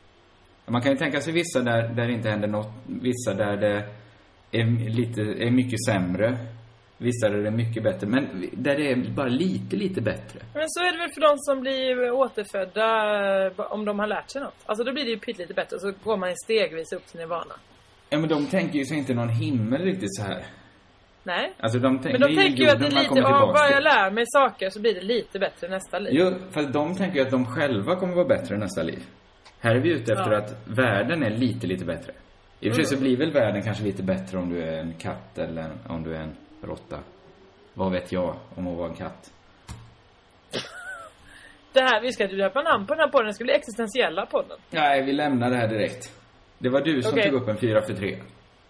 Man kan ju tänka sig vissa där, där det inte händer något. Vissa där det är, lite, är mycket sämre. Vissa där det är mycket bättre. Men där det är bara lite, lite bättre. Men så är det väl för de som blir återfödda om de har lärt sig något. Alltså då blir det ju pyttelite bättre. Och så går man stegvis upp till nirvana. Ja, men de tänker ju så inte någon himmel riktigt så här. Nej. Alltså de tänk, men de tänker ju att det är lite, ja, bara jag till. lär mig saker så blir det lite bättre nästa liv. Jo, fast de tänker ju att de själva kommer vara bättre nästa liv. Här är vi ute efter ja. Att världen är lite, lite bättre. I och för sig så blir väl världen kanske lite bättre om du är en katt eller om du är en råtta. Vad vet jag om att vara en katt? Det här, vi ska inte döpa namn på den här podden. Det ska bli existentiella podden. Nej, vi lämnar det här direkt. Det var du som okay. tog upp en fyra för tre.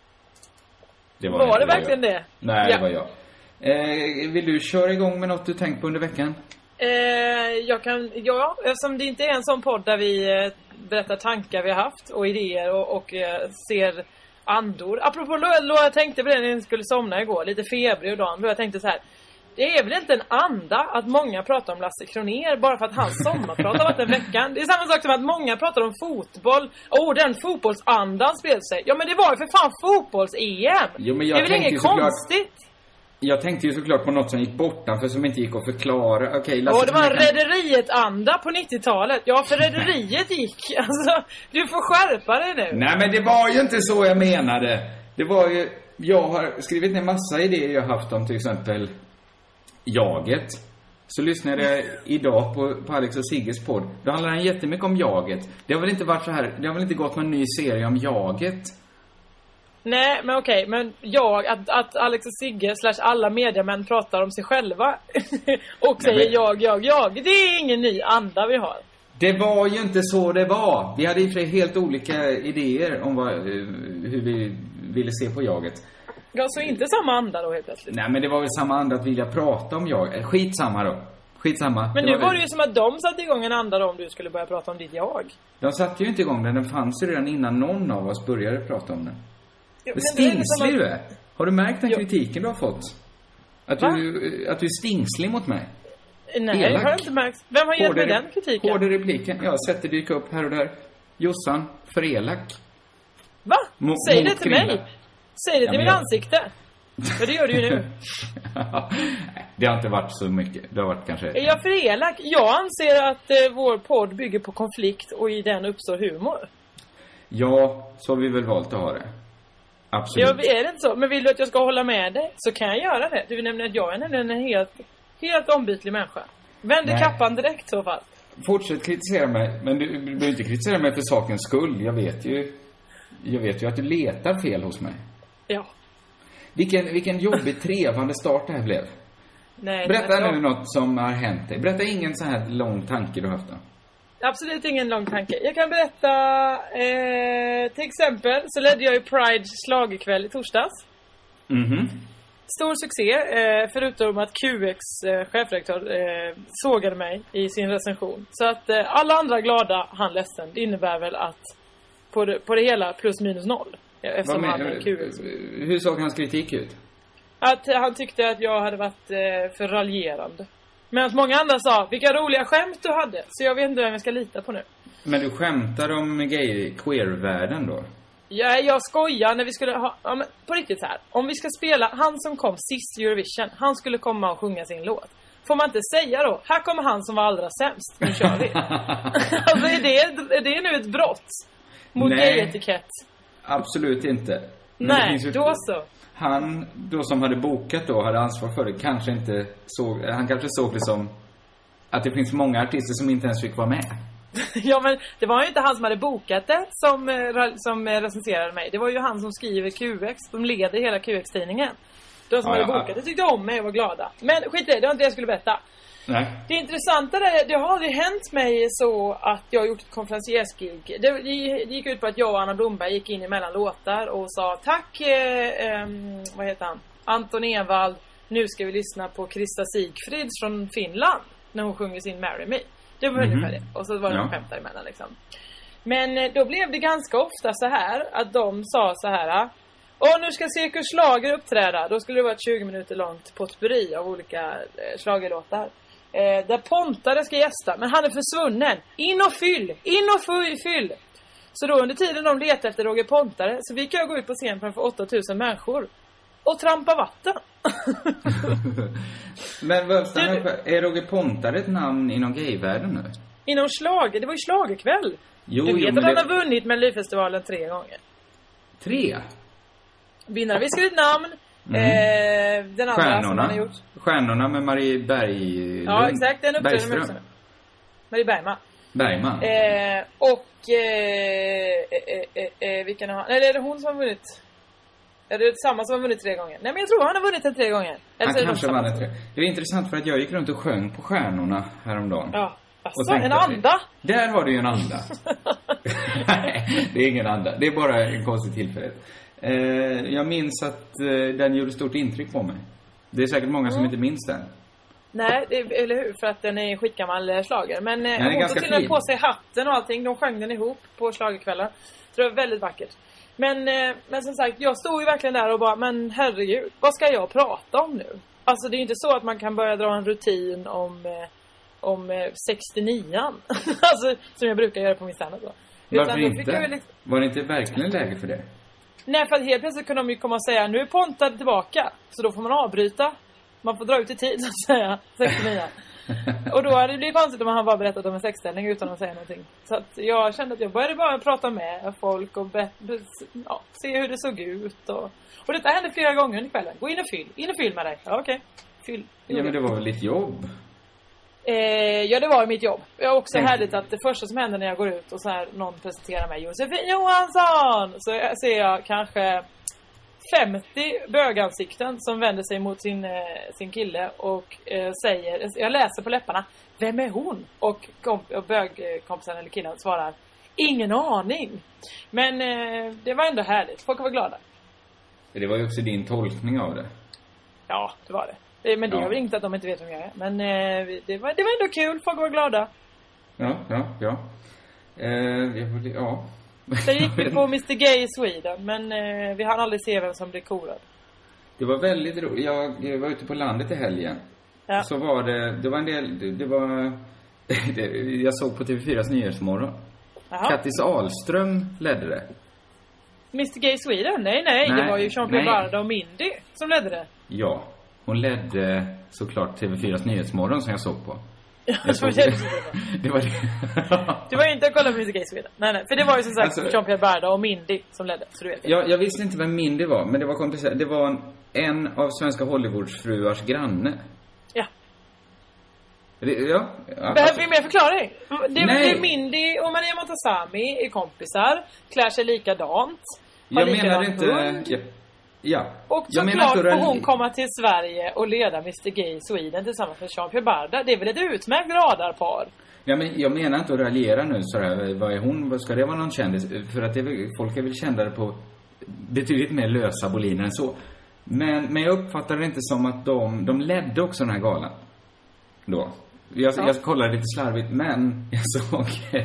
Det var var det verkligen jag. det? Nej, ja. det var jag. Eh, vill du köra igång med något du tänkt på under veckan? Eh, jag kan, ja, eftersom det inte är en sån podd där vi eh, berättar tankar vi har haft och idéer och, och eh, ser andor. Apropå Lo, jag tänkte på det när jag skulle somna igår, lite febrig och dagen. Jag tänkte så här, det är väl inte en anda att många pratar om Lasse Kronér bara för att han sommarpratar varit en veckan. Det är samma sak som att många pratar om fotboll. Åh, oh, den fotbollsandan spelade sig. Ja, men det var ju för fan fotbolls-E M. Jo, men jag det är väl inget såklart... konstigt? Jag tänkte ju såklart på något som gick bortan för som inte gick att förklara. Okej, okay, Lasse. Och det var kan... Rederiet-anda på nittiotalet. Ja, för Rederiet gick. Alltså, du får skärpa dig nu. Nej, men det var ju inte så jag menade. Det var ju... Jag har skrivit ner massa idéer jag haft om till exempel jaget. Så lyssnade jag idag på, på Alex och Sigges podd. Då handlar den jättemycket om jaget. Det har väl inte varit så här... Det har väl inte gått någon ny serie om jaget... Nej, men okej, men jag, att, att Alex och Sigge slash alla mediamän pratar om sig själva och säger Nej, men... jag, jag, jag. Det är ingen ny anda vi har. Det var ju inte så det var. Vi hade i och för sig helt olika idéer om vad, hur vi ville se på jaget. Ja, så inte samma anda då helt plötsligt. Nej, men det var väl samma anda att vilja prata om jag. Skitsamma då. Skitsamma. Men det nu var, var det ju som att de satte igång en anda då om du skulle börja prata om ditt jag. De satte ju inte igång den. Den fanns ju redan innan någon av oss började prata om den. Men stingslig du är. Har du märkt den kritiken du har fått? Att du, att du är stingslig mot mig? Nej, Elak. Har jag inte märkt. Vem har gett mig den kritiken? Hårda repliken. Jag har sett det dyka upp här och där. Jossan, för elak. Va? Mo- Säg det till mig. Säg det ja, till mitt jag... ansikte. För det gör du ju nu. Det har inte varit så mycket. Det har varit kanske... Är jag för elak? Jag anser att eh, vår podd bygger på konflikt och i den uppstår humor. Ja, så har vi väl valt att ha det. Absolut. Ja, är det inte så? Men vill du att jag ska hålla med dig så kan jag göra det. Du vill nämligen att jag är nämligen en helt, helt ombytlig människa. Vänder kappan direkt så fall. Fortsätt kritisera mig. Men du behöver inte kritisera mig för sakens skull. Jag vet ju Jag vet ju att du letar fel hos mig. Ja. Vilken, vilken jobbig, trevande start det här blev. Nej, Berätta nu något som har hänt dig. Berätta ingen så här lång tanke du har haft då. Absolut ingen lång tanke. Jag kan berätta eh, till exempel så ledde jag i Pride slagerkväll i torsdags. Mhm. Stor succé, eh, förutom att Q X eh, chefredaktör eh, sågade mig i sin recension. Så att eh, alla andra glada, han ledsen. Det innebär väl att på det, på det hela plus minus noll. Eftersom han är Q X. Hur såg hans kritik ut? Att han tyckte att jag hade varit eh, för raljerande. Men att många andra sa, vilka roliga skämt du hade. Så jag vet inte vem jag ska lita på nu. Men du skämtar om gay queer-världen då? Ja, jag skojar när vi skulle ha... Ja, men på riktigt så här. Om vi ska spela, han som kom sist i Eurovision, han skulle komma och sjunga sin låt. Får man inte säga då, här kommer han som var allra sämst. Nu kör vi. Alltså är det, är det nu ett brott mot gay-etikett? Absolut inte. Men nej, då så. Han då som hade bokat då, hade ansvar för det, kanske inte såg, han kanske såg det som att det finns många artister som inte ens fick vara med. Ja, men det var ju inte han som hade bokat det som, som recenserade mig. Det var ju han som skriver Q X, som leder hela Q X-tidningen. De som ja, hade bokat det tyckte om mig och var glada. Men skit i det, det var inte det jag skulle berätta. Nej. Det intressanta är, det har aldrig hänt mig så att jag har gjort ett konferenciersgig. Det, det gick ut på att jag och Anna Blomberg gick in emellan låtar och sa tack, eh, eh, vad heter han? Anton Ewald, nu ska vi lyssna på Krista Sigfrids från Finland när hon sjunger sin Marry Me. Det var mm-hmm. ungefär det. Och så var det ja. en skämt däremellan liksom. Men eh, då blev det ganska ofta så här att de sa så här: och nu ska Cirkus Schlager uppträda. Då skulle det vara ett tjugo minuter långt potpurri av olika eh, schlagerlåtar. Eh, där Pontare ska gästa. Men han är försvunnen. In och fyll. In och fyll. fyll. Så då under tiden de letar efter Roger Pontare, så vi kan gå ut på scen framför åtta tusen människor och trampa vatten. Men vad är Roger Pontare ett namn inom gayvärlden nu? Inom slager. Det var ju slagerkväll. Jo, du vet jo, att han det... har vunnit Melodifestivalen tre gånger. Tre? Vinnare vi skrivit namn. Mm. Eh, den andra Stjärnorna. som han har gjort. Stjärnorna med Marie Berg. Ja, exakt. Den uppträdde med också. Marie Bergman. Bergman. Eh, och eh, eh, eh, eh, vilken har han? Eller är det hon som har vunnit? Är det samma som har vunnit tre gånger? Nej, men jag tror han har vunnit den tre gånger. Eller han kanske vann den tre. Det är intressant för att jag gick runt och sjöng på Stjärnorna häromdagen. Ja. Alltså, en anda? Där har du ju en anda. Nej, det är ingen anda. Det är bara en konstig tillfällighet. Eh, jag minns att eh, den gjorde stort intryck på mig. Det är säkert många som mm. inte minns den. Nej, det, eller hur? För att den är en skitgammal slager. Men eh, hon tog till den på sig hatten och allting. De sjöng den ihop på slagerkvällar. Så det var väldigt vackert. Men, eh, men som sagt, jag stod ju verkligen där och bara, men herregud, vad ska jag prata om nu? Alltså det är ju inte så att man kan börja dra en rutin om... Eh, om eh, sextionio. Alltså som jag brukar göra på min standard då. Varför inte? Liksom... Var det inte verkligen läge för det? Nej, för att helt plötsligt kunde de ju komma och säga, nu är Ponta tillbaka. Så då får man avbryta. Man får dra ut i tid så att säga. sextionio. Och då hade det blivit konstigt om han bara berättat om en sexställning utan att säga någonting. Så att jag kände att jag började bara prata med folk och be- be- ja, se hur det såg ut. Och, och detta hände flera gånger under kvällen. Gå in och fyll. In och fyll med dig. Ja, okej. Okay. Fyll. Ja, men det var väl lite jobb? Eh, ja, det var mitt jobb. Det är också Tänk. härligt att det första som händer när jag går ut och så här någon presenterar mig, Josefin Johansson, så ser jag kanske femtio bögansikten som vänder sig mot sin, eh, sin kille och eh, säger, jag läser på läpparna, vem är hon? Och, komp- och bögkompisen eller killen svarar, ingen aning. Men eh, det var ändå härligt, folk var glada. Det var ju också din tolkning av det. Ja, det var det. Men det ja. har väl inte att de inte vet vem jag är. Men eh, det, var, det var ändå kul, folk var glada. Ja, ja, ja. Eh, jag borde, ja. Sen gick vi på mister Gay i Sweden, men eh, vi hann aldrig se vem som blev korad. Det var väldigt roligt. Jag var ute på landet i helgen. Ja. Så var det, det var en del, det, det var, det, jag såg på T V fyras Nyhetsmorgon. Jaha. Kattis Ahlström ledde det. mister Gay i Sweden? Nej, nej, nej, det var ju Jean-Pierre Barda och Mindy som ledde det. Ja. Hon ledde såklart T V fyras Nyhetsmorgon som jag såg på. Jag såg det. Det var det. Du var ju inte att kolla på mister Gay i Sweden. Nej, nej. För det var ju som sagt alltså, Jean-Pierre Barda och Mindy som ledde. Så du vet. Jag, jag visste inte vem Mindy var, men det var komplicerat. Det var en, en av svenska Hollywoodfruars granne. Ja. Det, ja. ja Behöver vi mer förklaring? Det är Mindy och Maria Montazami är kompisar. Klär sig likadant. Jag menar inte... Ja. Ja. Och såklart får hon komma till Sverige och leda mister Gay i Sweden tillsammans med Jean-Pierre Barda. Det är väl ett utmärkt radarpar. Ja, men jag menar inte att raljera nu sådär. Vad är hon? Vad ska det vara någon kändis? För att det är väl, folk är väl kändare på betydligt mer lösa boliner än så. Men, men jag uppfattar det inte som att de, de ledde också den här galan. Då. Jag, ja. jag kollade lite slarvigt, men jag såg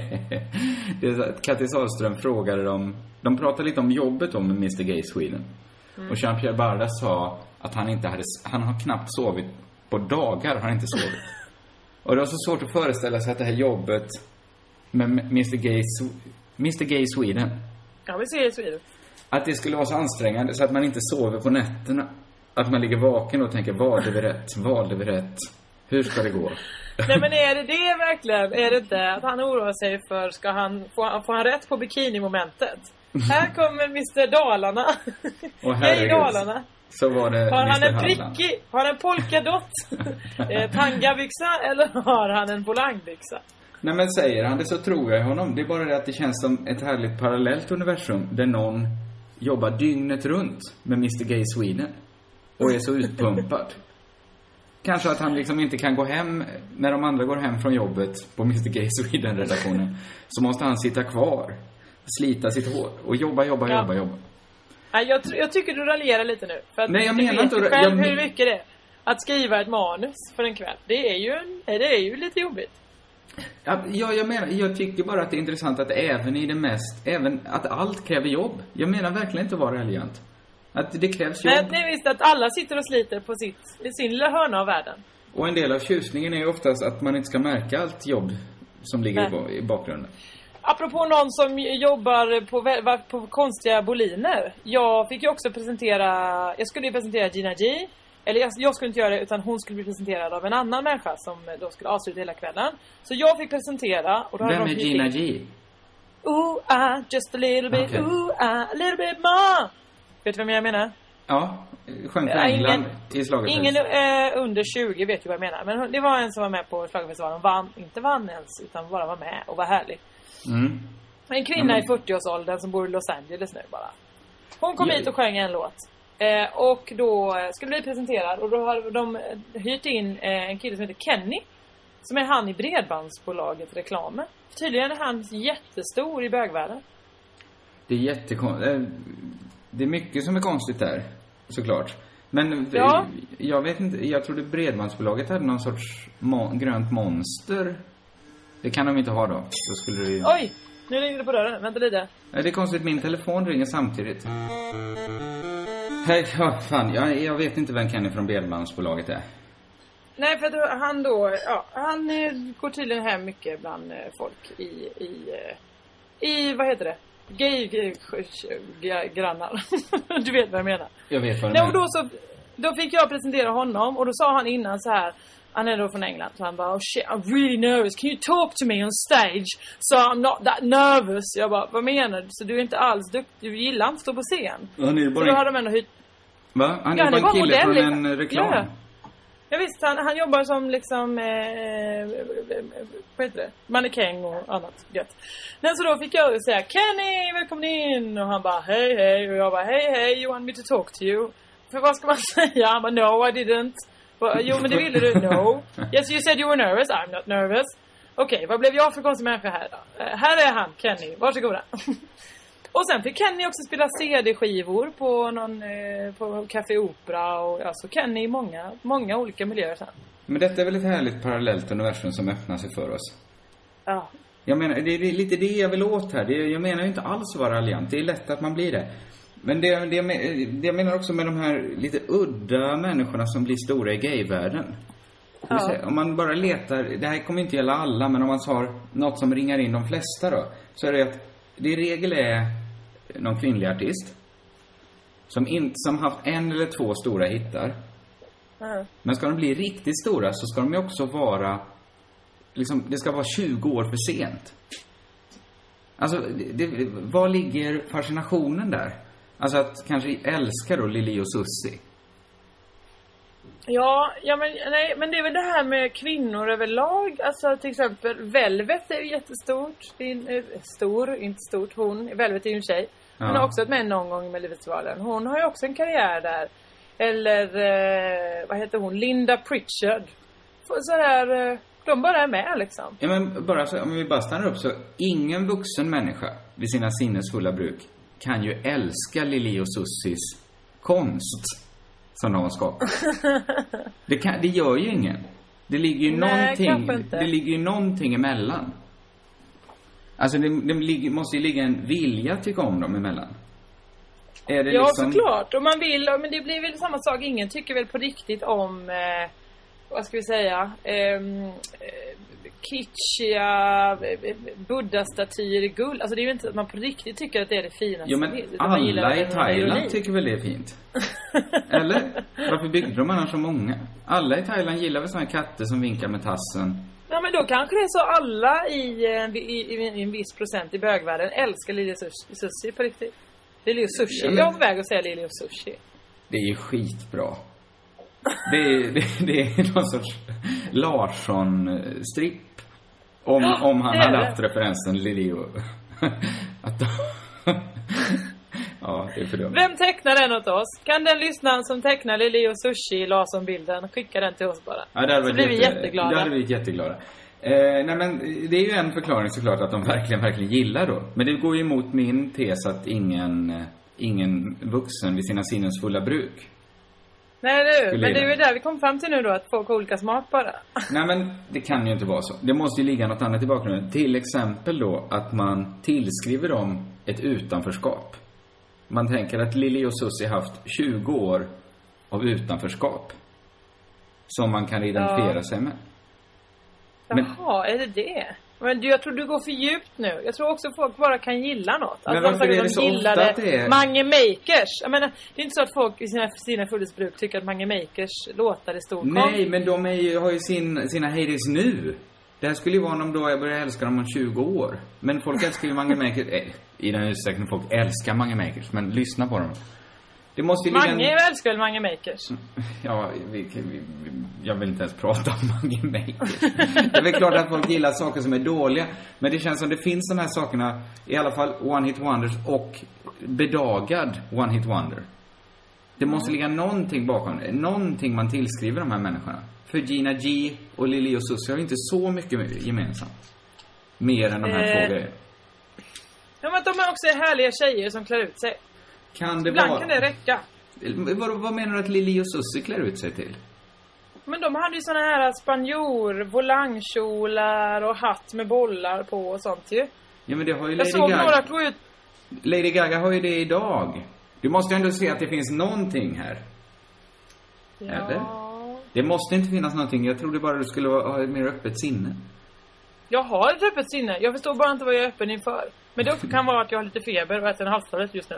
det är att Kattis Ahlström frågade dem. De pratade lite om jobbet om mister Gay i Sweden. Mm. Och Jean-Pierre Barda sa att han inte hade, han har knappt sovit på dagar, har han inte sovit. Och det var så svårt att föreställa sig att det här jobbet med mister Gay, mister Gay i Sweden. Ja, vi ser i Sweden. Att det skulle vara så ansträngande så att man inte sover på nätterna. Att man ligger vaken och tänker, valde vi rätt? Valde vi rätt? Hur ska det gå? Nej, men är det det verkligen? Är det inte att han oroar sig för, ska han få, få han rätt på bikini-momentet? Här kommer mister Dalarna. Och här i Dalarna. Så var det har han en Halland. prickig, har han en polkadott eh, tangabyxa eller har han en volangbyxa? Nej, men säger han det så tror jag honom. Det är bara det att det känns som ett härligt parallellt universum där någon jobbar dygnet runt med mister Gay i Sweden och är så utpumpad. Kanske att han liksom inte kan gå hem när de andra går hem från jobbet på mister Gay i Sweden-redaktionen. Så måste han sitta kvar, slita sitt hår och jobba, jobba, ja. jobba, jobba. Nej, jag, jag tycker du raljerar lite nu. För att Nej, jag du menar vet inte själv jag... hur mycket det är att skriva ett manus för en kväll. Det är ju, en, det är ju lite jobbigt. Ja, jag menar, jag tycker bara att det är intressant att även i det mest, även att allt kräver jobb. Jag menar verkligen inte att vara raljant. Att det krävs jobb. Men ni visste att alla sitter och sliter på sitt, sin lilla hörna av världen. Och en del av tjusningen är ju oftast att man inte ska märka allt jobb som ligger Nej. i bakgrunden. Apropå någon som jobbar på, på konstiga boliner. Jag fick ju också presentera, jag skulle ju presentera Gina G. Eller jag, jag skulle inte göra det, utan hon skulle bli presenterad av en annan människa som då skulle avsluta hela kvällen. Så jag fick presentera. Och då Vem är Gina G? Ooh, ah, just a little bit, okay. Ooh, ah, a little bit more. Vet du vem jag menar? Ja, sjöng för England i slaget. Ingen eh, under tjugo vet ju vad jag menar. Men det var en som var med på slagetfestivalen. Vann, inte vann ens, utan bara var med och var härlig. Mm. En kvinna mm. i fyrtioårsåldern som bor i Los Angeles nu bara. Hon kom yeah. hit och sjöng en låt. Eh, och då skulle bli presenterad. Och då har de hyrt in eh, en kille som heter Kenny. Som är han i Bredbandsbolaget reklamen. Tydligen är han jättestor i bögvärlden. Det är jättekonstigt. Det är mycket som är konstigt där, såklart. Men ja. jag vet inte, jag trodde Bredbandsbolaget hade någon sorts mo- grönt monster. Det kan de inte ha då. Då skulle det ju... Oj, nu ringer det på dörren. Vänta lite. Ja, det är konstigt, min telefon ringer samtidigt. Hej, ja, fan, jag, jag vet inte vem Kenny från Bredbandsbolaget är. Nej, för att han då, ja, han eh, går tydligen hem mycket bland eh, folk i, i, eh, i, vad heter det? Gay, gay, gay grannar. Du vet vad jag menar. Jag vet vad du Nej, menar. och då så, då fick jag presentera honom och då sa han innan så här, han är då från England, så han bara, oh shit, I'm really nervous. Can you talk to me on stage so I'm not that nervous? Jag bara, vad menar du? Så du är inte alls duktig, du gillar inte att stå på scen. Han är bara så då har de ändå hyrt... Va? Han ja, är bara en kille modell, från liksom. en reklam. Ja. Jag visste, han, han jobbar som liksom eh, vad heter det? Mannekäng och annat gött. Men så då fick jag säga, Kenny, välkommen in. Och han bara, hej hej. Och jag bara, hej hej, you want me to talk to you? För vad ska man säga? Han bara, no I didn't. Bara, jo men det ville du, no. Yes you said you were nervous, I'm not nervous. Okej, okay, vad blev jag för konstig människa här då? Uh, här är han, Kenny, varsågoda. Och sen fick Kenny också spela C D-skivor på någon eh, på Café Opera och alltså Kenny i många många olika miljöer sen. Men detta är väl ett härligt parallellt universum som öppnar sig för oss. Ja. Jag menar, det är lite det jag vill åt här. Det, jag menar ju inte alls vara raljant. Det är lätt att man blir det. Men det, det, det jag menar också med de här lite udda människorna som blir stora i gayvärlden. Ja. Om man bara letar, det här kommer inte gälla alla, men om man har något som ringar in de flesta då, så är det att det i regel är någon kvinnlig artist som, in, som haft en eller två stora hittar. Mm. Men ska de bli riktigt stora så ska de ju också vara liksom, det ska vara tjugo år för sent. Alltså, det, det, vad ligger fascinationen där? Alltså att kanske älska då Lili och Susie. Ja, ja men, nej, men det är väl det här med kvinnor överlag. Alltså till exempel Velvet är ju jättestort. Det är stor, inte stort. Hon, Velvet är ju en tjej. Hon ja. har också ett med någon gång med Livetsvalen. Hon har ju också en karriär där. Eller, eh, vad heter hon? Linda Pritchard. Så här, eh, de bara är med liksom. Ja men bara så, om vi bara stannar upp så. Ingen vuxen människa vid sina sinnesfulla bruk kan ju älska Lili och Sussies konst. Som de har skapat. Det, kan, det gör ju ingen. Det ligger ju Nej, någonting, det ligger ju någonting emellan. Alltså det, det ligger, måste ju ligga en vilja att tycka om dem emellan. Är det ja, liksom... såklart. Och man vill, men det blir väl samma sak. Ingen tycker väl på riktigt om, eh, vad ska vi säga, eh, kitschiga buddha-statyer i guld. Alltså det är ju inte att man på riktigt tycker att det är det finaste. Jo, men alla i Thailand tycker väl det är fint. Eller? Varför byggde de annars så många? Alla i Thailand gillar väl såna katter som vinkar med tassen. Ja, men då kanske det är så alla i, i, i, i en viss procent i bögvärlden älskar Lili och Sushi på riktigt. Lili och Sushi. Ja, men... Jag är på väg att säga Lili och Sushi. Det är ju skitbra. Det är, det, det är någon sorts Larsson-stripp. Om, oh, om han hade haft referensen Lili och... att de... Ja, det är för dumt. Vem tecknar den åt oss? Kan den lyssnaren som tecknar Lili och Sushi i Larsson-bilden skicka den till oss bara? Ja, det så blir vi jätte... jätteglada. Det hade vi jätteglada. Eh, nej men det är ju en förklaring såklart att de verkligen, verkligen gillar då. Men det går ju emot min tes att ingen, ingen vuxen vid sina sinnesfulla bruk. Nej du, men det är ju där vi kom fram till nu då, att folk har olika smak bara. Nej men det kan ju inte vara så. Det måste ju ligga något annat i bakgrunden. Till exempel då att man tillskriver dem ett utanförskap. Man tänker att Lili och Susie haft tjugo år av utanförskap som man kan identifiera ja. sig med. Men... Jaha, är det det? Men du, jag tror du går för djupt nu. Jag tror också folk bara kan gilla något. Men alltså, varför är det så ofta att det är... Mange Makers. Jag menar, det är inte så att folk i sina, sina fullesbruk tycker att Mange Makers låtar är stor. Nej, men de är ju, har ju sin, sina heydays nu. Det här skulle ju vara om då jag börjar älska dem om tjugo år. Men folk älskar ju Mange Makers. Eh, I den utsträckning folk älskar Mange Makers. Men lyssna på dem. Det måste ju Mange ligga... älskar väl Mange Makers? Ja, vi, vi, jag vill inte ens prata om Mange Makers. Det är väl klart att folk gillar saker som är dåliga. Men det känns som det finns de här sakerna, i alla fall one hit wonders och bedagad one hit wonder. Det måste ligga någonting bakom. Någonting man tillskriver de här människorna. För Gina G och Lili och Susie har inte så mycket gemensamt. Mer än de här Eh. två grejerna. Ja, men de är också härliga tjejer som klär ut sig. Kan det Ibland vara... kan det räcka. Vad, vad menar du att Lili och Susie klär ut sig till? Men de hade ju såna här spanjor, volangkjolar och hatt med bollar på och sånt ju. Ja, men det har ju Jag Lady såg Gaga. några klå ut. Lady Gaga har ju det idag. Du måste ändå se att det finns någonting här. Ja. Eller? Det måste inte finnas någonting. Jag trodde bara du skulle ha ett mer öppet sinne. Jag har ett öppet sinne. Jag förstår bara inte vad jag är öppen inför. Men det också kan vara att jag har lite feber och äter en halstablett just nu.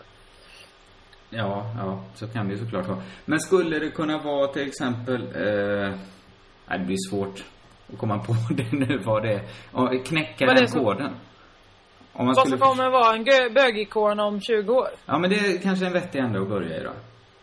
Ja, ja, så kan det ju såklart vara. Men skulle det kunna vara till exempel... Eh, nej, det blir svårt att komma på det nu, vad det är. Ja, knäcka Vad det den är som- koden. Om man Vad skulle... som kommer vara en gö- bögikon om tjugo år. Ja, men det är kanske en vettig ände att börja i då.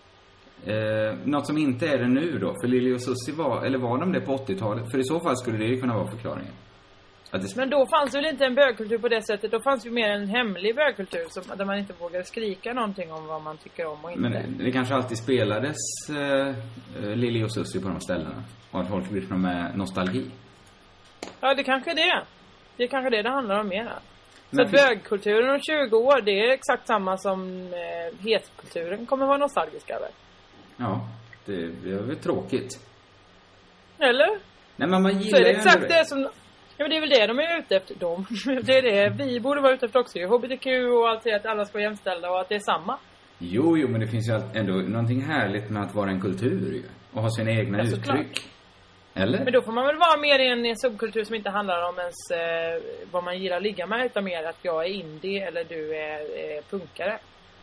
Eh, något som inte är det nu då. För Lili och Susie var... Eller var de det på åttiotalet? För i så fall skulle det ju kunna vara förklaringen. Att det... Men då fanns det väl inte en bögkultur på det sättet. Då fanns det mer en hemlig bögkultur som, där man inte vågade skrika någonting om vad man tycker om och inte. Men det kanske alltid spelades eh, Lili och Susie på de ställena. Och att folk lyssnar med nostalgi. Ja, det kanske är det. Det är kanske det det handlar om mer. Så Men att finns- bögkulturen om tjugo år, det är exakt samma som eh, hetkulturen kommer vara nostalgisk över. Ja, det, det är väl tråkigt. Eller? Nej, men man Så gillar är det ju ändå exakt det som... Ja, men det är väl det de är ute efter. De. Det är det vi borde vara ute efter också. H B T Q och allt det, att alla ska vara jämställda och att det är samma. Jo, jo, men det finns ju allt- ändå någonting härligt med att vara en kultur ju. Och ha sina egna Ja, uttryck. såklart. Eller? Men då får man väl vara mer i en, i en subkultur som inte handlar om ens eh, vad man gillar att ligga med, utan mer att jag är indie eller du är eh, punkare.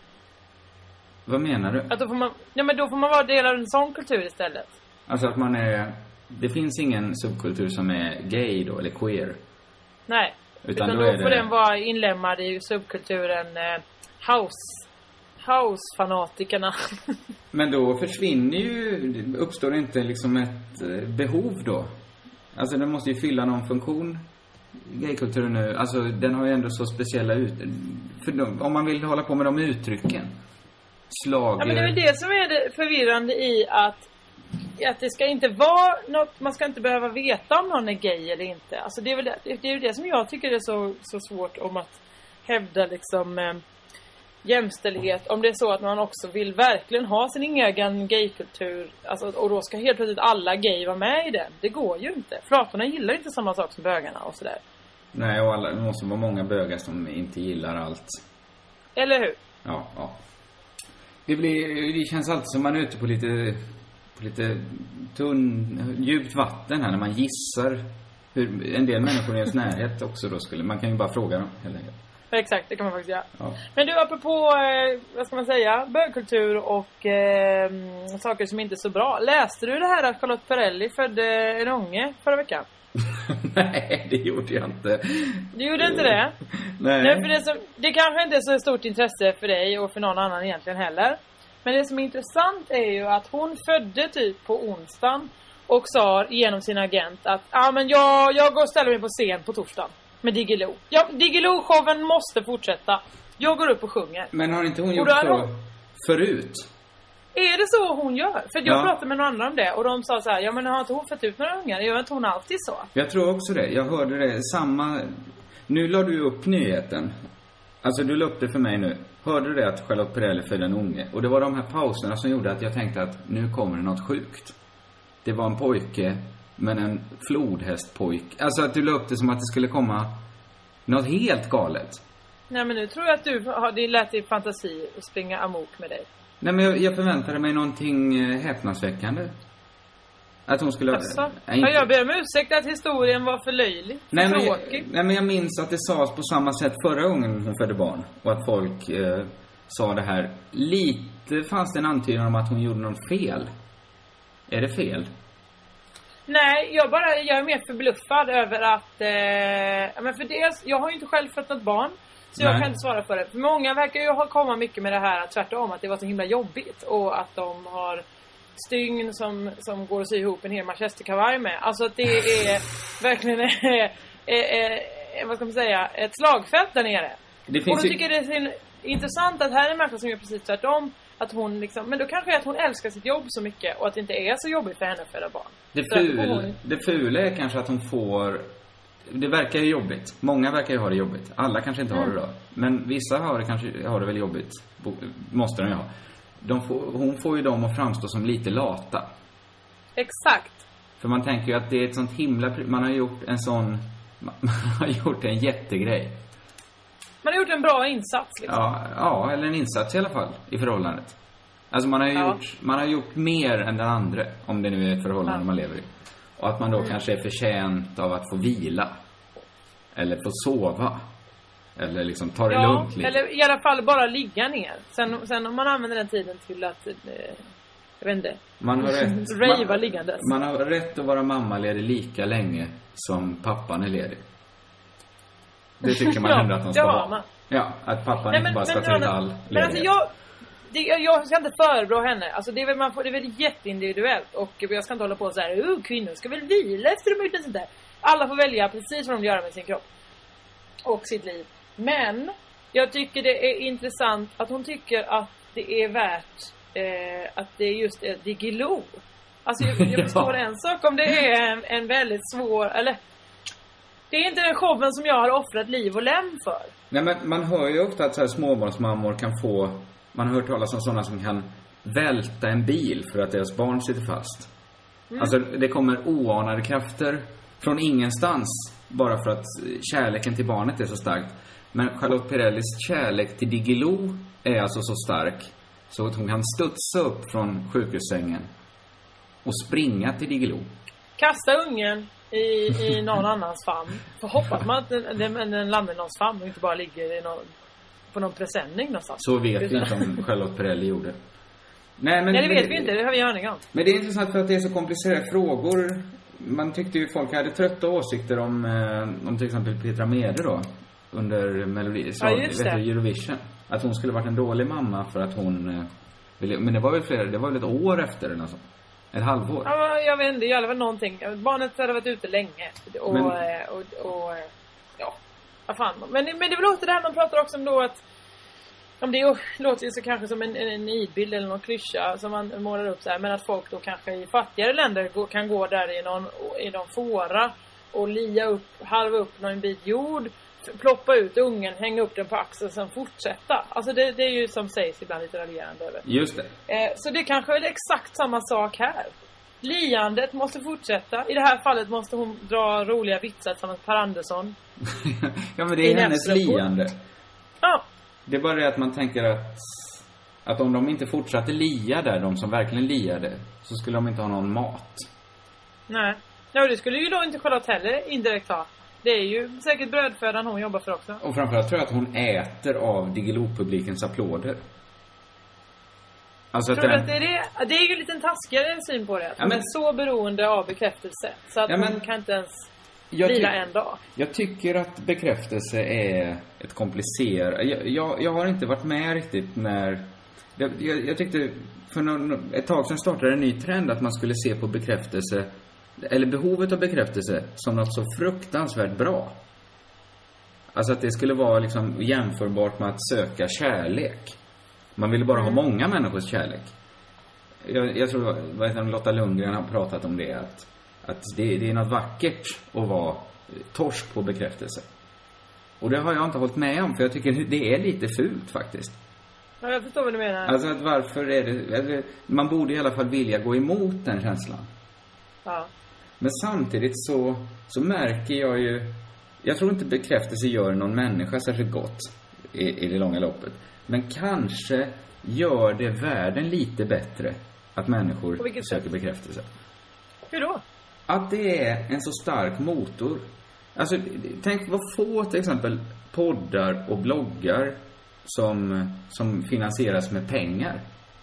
Vad menar du? Att då får man, ja, men då får man vara del av en sån kultur istället. Alltså att man är... Det finns ingen subkultur som är gay då, eller queer. Nej, Utan utan, då då, är får det- den vara inlämmad i subkulturen eh, house. House-fanatikerna. Men då försvinner ju... Uppstår inte liksom ett eh, behov då? Alltså den måste ju fylla någon funktion. Gaykulturen nu, alltså den har ju ändå så speciella ut... För de, om man vill hålla på med de uttrycken. Slager... Ja, men det är väl det som är det förvirrande i att, att det ska inte vara något, man ska inte behöva veta om någon är gay eller inte. Alltså det är väl det, det, är ju det som jag tycker är så, så svårt om att hävda liksom eh, jämställdhet. Om det är så att man också vill verkligen ha sin egen gaykultur, alltså, och då ska helt plötsligt alla gay vara med i den. Det går ju inte. Flatorna gillar inte samma sak som bögarna och sådär. Nej, och alla, det måste vara många bögar som inte gillar allt. Eller hur? Ja, ja. Det blir, det känns alltid som man är ute på lite, på lite tunn, djupt vatten här när man gissar hur en del människor i ens närhet också då skulle, man kan ju bara fråga dem helt enkelt. Exakt, det kan man faktiskt göra. Ja. Men du, apropå, eh, vad ska man säga, bögkultur och eh, saker som inte är så bra. Läste du det här att Charlotte Perrelli födde en unge förra veckan? Nej, det gjorde jag inte. Du gjorde inte det? Nej. Nej, för det, som, det kanske inte är så stort intresse för dig och för någon annan egentligen heller. Men det som är intressant är ju att hon födde typ på onsdagen och sa genom sin agent att ah, men jag, jag går och ställer mig på scen på torsdagen med Diggiloo. Ja, Diggiloo-showen måste fortsätta. Jag går upp och sjunger. Men har inte hon Och gjort då är så hon- förut? Är det så hon gör? För jag Ja. pratade med några andra om det och de sa så här: ja men har inte hon fått ut några ungar? Gör inte hon alltid så? Jag tror också det. Jag hörde det samma... Nu la du upp nyheten. Alltså du la upp det för mig nu. Hörde du det att Charlotte Perrelli födde en unge? Och det var de här pauserna som gjorde att jag tänkte att nu kommer det något sjukt. Det var en pojke, men en flodhästpojk. Alltså att du la upp det som att det skulle komma något helt galet. Nej, men nu tror jag att du har, det lät i fantasi att springa amok med dig. Nej, men jag, jag förväntade mig någonting eh, häpnadsväckande. Att hon skulle... Alltså, Nej, ja, inte- jag ber om ursäkt att historien var för löjlig. För Nej men, tråkig. nej men jag minns att det sades på samma sätt förra gången hon födde barn. Och att folk eh, sa det här. Lite fanns det en antydan om att hon gjorde något fel. Är det fel? Nej, jag bara, jag är mer förbluffad över att, eh, men för dels, jag har ju inte själv fött något barn. Så jag Nej. kan inte svara för det. För många verkar ju ha komma mycket med det här tvärtom, att det var så himla jobbigt. Och att de har stygn som, som går att sy ihop en hel manchesterkavaj med. Alltså att det är verkligen, är, är, är, vad ska man säga, ett slagfält där nere. Det Och finns då ju... tycker jag det är så intressant att här är en människa som gör precis tvärtom. Att hon liksom, men då kanske är att hon älskar sitt jobb så mycket och att det inte är så jobbigt för henne att föda barn. Det, ful, hon... det fula är kanske att hon får... Det verkar ju jobbigt. Många verkar ju ha det jobbigt. Alla kanske inte mm. har det då. Men vissa har det kanske har det väl jobbigt. Måste de ju ha. De får, hon får ju dem att framstå som lite lata. Exakt. För man tänker ju att det är ett sånt himla... Man har gjort en sån... Man har gjort en jättegrej. Man har gjort en bra insats liksom. Ja, ja, eller en insats i alla fall i förhållandet. Alltså man har ju ja. gjort, man har gjort mer än den andra, om det nu är ett förhållande ja. man lever i. Och att man då mm. kanske är förtjänt av att få vila. Eller få sova. Eller liksom ta det ja, lugnt lite. Eller i alla fall bara ligga ner. Sen, sen om man använder den tiden till att... Eh, jag vet inte. Man har rätt, rejva liggandes. Man har rätt att vara mammaledig lika länge som pappan är ledig. Det tycker man ja, ändå att de ska ha. Man. Ja, att pappan Nej, inte men, bara ska men, ta ut men, all Men alltså jag... Det, jag ska inte förebrå henne. Alltså det är väl, man får, det är väl jätteindividuellt. Och jag ska inte hålla på så här. Uh, kvinnor ska väl vila efter de gjort sånt där. Alla får välja precis vad de vill göra med sin kropp. Och sitt liv. Men jag tycker det är intressant att hon tycker att det är värt eh, att det är just är Digilo. Alltså jag, jag förstår ja. en sak om det är en, en väldigt svår, eller det är inte den showen som jag har offrat liv och lem för. Nej, men man hör ju ofta att så här småbarnsmammor kan få, man har hört talas om sådana som kan välta en bil för att deras barn sitter fast. Mm. Alltså det kommer oanade krafter från ingenstans bara för att kärleken till barnet är så stark. Men Charlotte Perrellis kärlek till Digilo är alltså så stark så att hon kan studsa upp från sjukhussängen och springa till Digilo. Kasta ungen i, i någon annans famn. För hoppas man att den, den, den landar i någons famn och inte bara ligger i någon, på någon presenning någonstans. Så vet vi inte om Charlotte Perrelli gjorde. Nej, men, Nej, det vet men, vi inte. Det har vi aning om. Men det är intressant för att det är så komplicerade frågor. Man tyckte ju folk hade trötta åsikter om, eh, om till exempel Petra Mede då. Under Melodi, så, ja, just vet det. du, Eurovision. Att hon skulle varit en dålig mamma för att hon... Eh, ville, men det var väl flera, det var väl ett år efter den alltså. Ett halvår. Ja, jag vet inte, det gäller väl någonting. Barnet hade varit ute länge. Och, men, och, och, och ja, vad fan. Men, men det låter det här, man pratar också om då att om det låter ju så kanske som en, en nidbild eller någon klyscha som man målar upp så här, men att folk då kanske i fattigare länder gå, kan gå där i någon, i någon fåra och lia upp, halva upp någon bit jord, ploppa ut ungen, hänga upp den på axeln och sen fortsätta. Alltså det, det är ju som sägs ibland lite raljerande över. Just det. Eh, så det kanske är exakt samma sak här. Liandet måste fortsätta. I det här fallet måste hon dra roliga vitsar tillsammans med Per Andersson. Ja, men det är hennes liande. Ja. Det är bara det att man tänker att att om de inte fortsatte lia där, de som verkligen liade, så skulle de inte ha någon mat. Nej. Ja, det skulle ju då inte Charlotte heller indirekt ha. Det är ju säkert brödfödan hon jobbar för också. Och framförallt tror jag att hon äter av Digilo-publikens applåder. Alltså tror att, den... att det är det? Det är ju en liten taskigare syn på det. Ja, men... men så beroende av bekräftelse. Så att ja, men... hon kan inte ens vila ty... en dag. Jag tycker att bekräftelse är ett komplicerat... Jag, jag, jag har inte varit med riktigt när... Jag, jag, jag tyckte för någon, ett tag sedan startade en ny trend att man skulle se på bekräftelse, eller behovet av bekräftelse, som något så fruktansvärt bra. Alltså att det skulle vara liksom jämförbart med att söka kärlek. Man ville bara mm. ha många människors kärlek. Jag, jag tror att Lotta Lundgren har pratat om det, att, att det, det är något vackert att vara torsk på bekräftelse. Och det har jag inte hållit med om, för jag tycker det är lite fult faktiskt. Ja, jag förstår vad du menar. Alltså att varför är det... Man borde i alla fall vilja gå emot den känslan. Ja. Men samtidigt så, så märker jag ju... Jag tror inte bekräftelse gör någon människa särskilt gott i, i det långa loppet. Men kanske gör det världen lite bättre att människor söker sätt? bekräftelse. Hur då? Att det är en så stark motor. Alltså, tänk vad få till exempel poddar och bloggar som, som finansieras med pengar.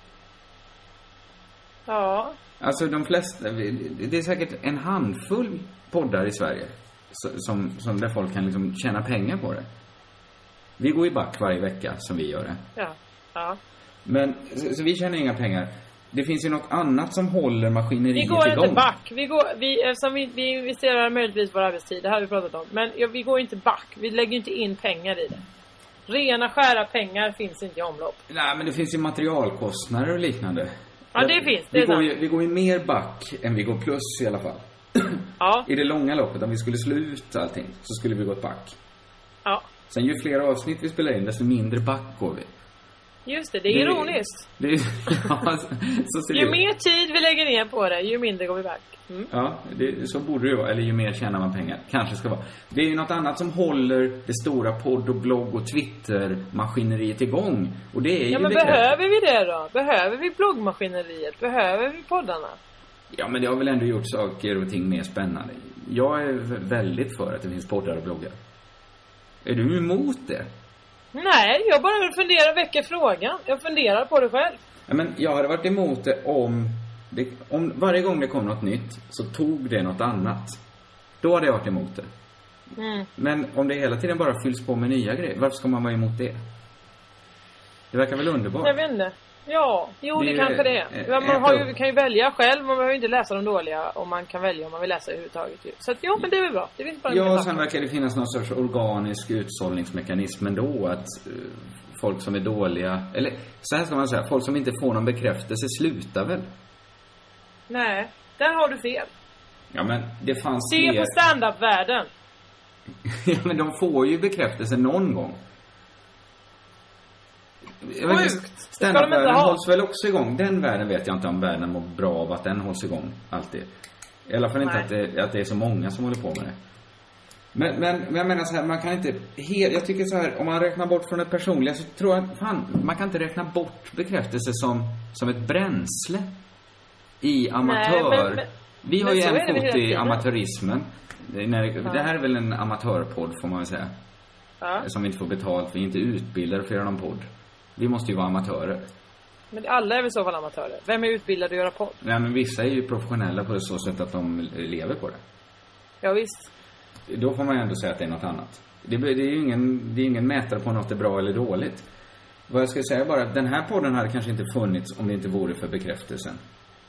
Ja. Alltså de flesta, det är säkert en handfull poddar i Sverige som, som där folk kan liksom tjäna pengar på det. Vi går ju back varje vecka som vi gör det. Ja, ja. Men, så, så vi tjänar inga pengar. Det finns ju något annat som håller maskineriet igång. Vi går inte back. Vi, går, vi, eftersom vi, vi investerar möjligtvis vår arbetstid, det här har vi pratat om. Men ja, vi går inte back. Vi lägger inte in pengar i det. Rena skära pengar finns inte i omlopp. Nej, men det finns ju materialkostnader och liknande. Ja, det finns. Det vi, är går ju, vi går ju mer back än vi går plus i alla fall. Ja. I det långa loppet, om vi skulle slå ut allting, så skulle vi gå ett back. Ja. Sen ju fler avsnitt vi spelar in, desto mindre back går vi. Just det, det är det, ironiskt. Det, det, ja, så ser ju det. mer tid vi lägger ner på det, ju mindre går vi back. Mm. Ja, det, så borde det ju vara. Eller ju mer tjänar man pengar. Kanske ska vara. Det är ju något annat som håller det stora podd- och blogg- och Twitter-maskineriet igång. Och det är ja, ju men bekräft... behöver vi det då? Behöver vi bloggmaskineriet? Behöver vi poddarna? Ja, men det har väl ändå gjort saker och ting mer spännande. Jag är väldigt för att det finns poddar och bloggar. Är du emot det? Nej, jag bara funderar, väcker frågan. Jag funderar på det själv. Ja, men jag hade varit emot det om, det om varje gång det kom något nytt så tog det något annat. Då hade jag varit emot det. Mm. Men om det hela tiden bara fylls på med nya grejer, varför ska man vara emot det? Det verkar väl underbart. Jag vet inte. Ja, jo det, det kanske det är. är man har ju, kan ju välja själv. Man behöver inte läsa de dåliga. Och man kan välja om man vill läsa överhuvudtaget. Så att, ja, men det är väl bra. Det finns bara en ja, sen verkar det finnas någon sorts organisk utsållningsmekanism ändå. Att uh, folk som är dåliga, eller så här ska man säga, folk som inte får någon bekräftelse slutar väl? Nej, där har du fel. Ja, men det fanns Se fler... på stand-up-världen. Ja, men de får ju bekräftelse någon gång. Sjukt. Stand-up-världen hålls väl också igång. Den världen vet jag inte om världen mår bra av att den hålls igång alltid. I alla fall inte att det, att det är så många som håller på med det. Men, men, men jag menar så här, man kan inte helt, jag tycker så här, om man räknar bort från det personliga så tror jag, fan, man kan inte räkna bort bekräftelse som, som ett bränsle i amatör. Nej, men, men, vi har ju en fot i amatörismen. När, ja. Det här är väl en amatörpodd får man väl säga. Ja. Som vi inte får betalt, vi är inte utbildade för att göra någon podd. Vi måste ju vara amatörer. Men alla är väl så fall amatörer. Vem är utbildad att göra podd? Nej, men vissa är ju professionella på det så sätt att de lever på det. Ja, visst. Då får man ändå säga att det är något annat. Det, det är ju ingen, det är ingen mätare på något är bra eller dåligt. Vad jag ska säga bara att den här podden hade kanske inte funnits om det inte vore för bekräftelsen.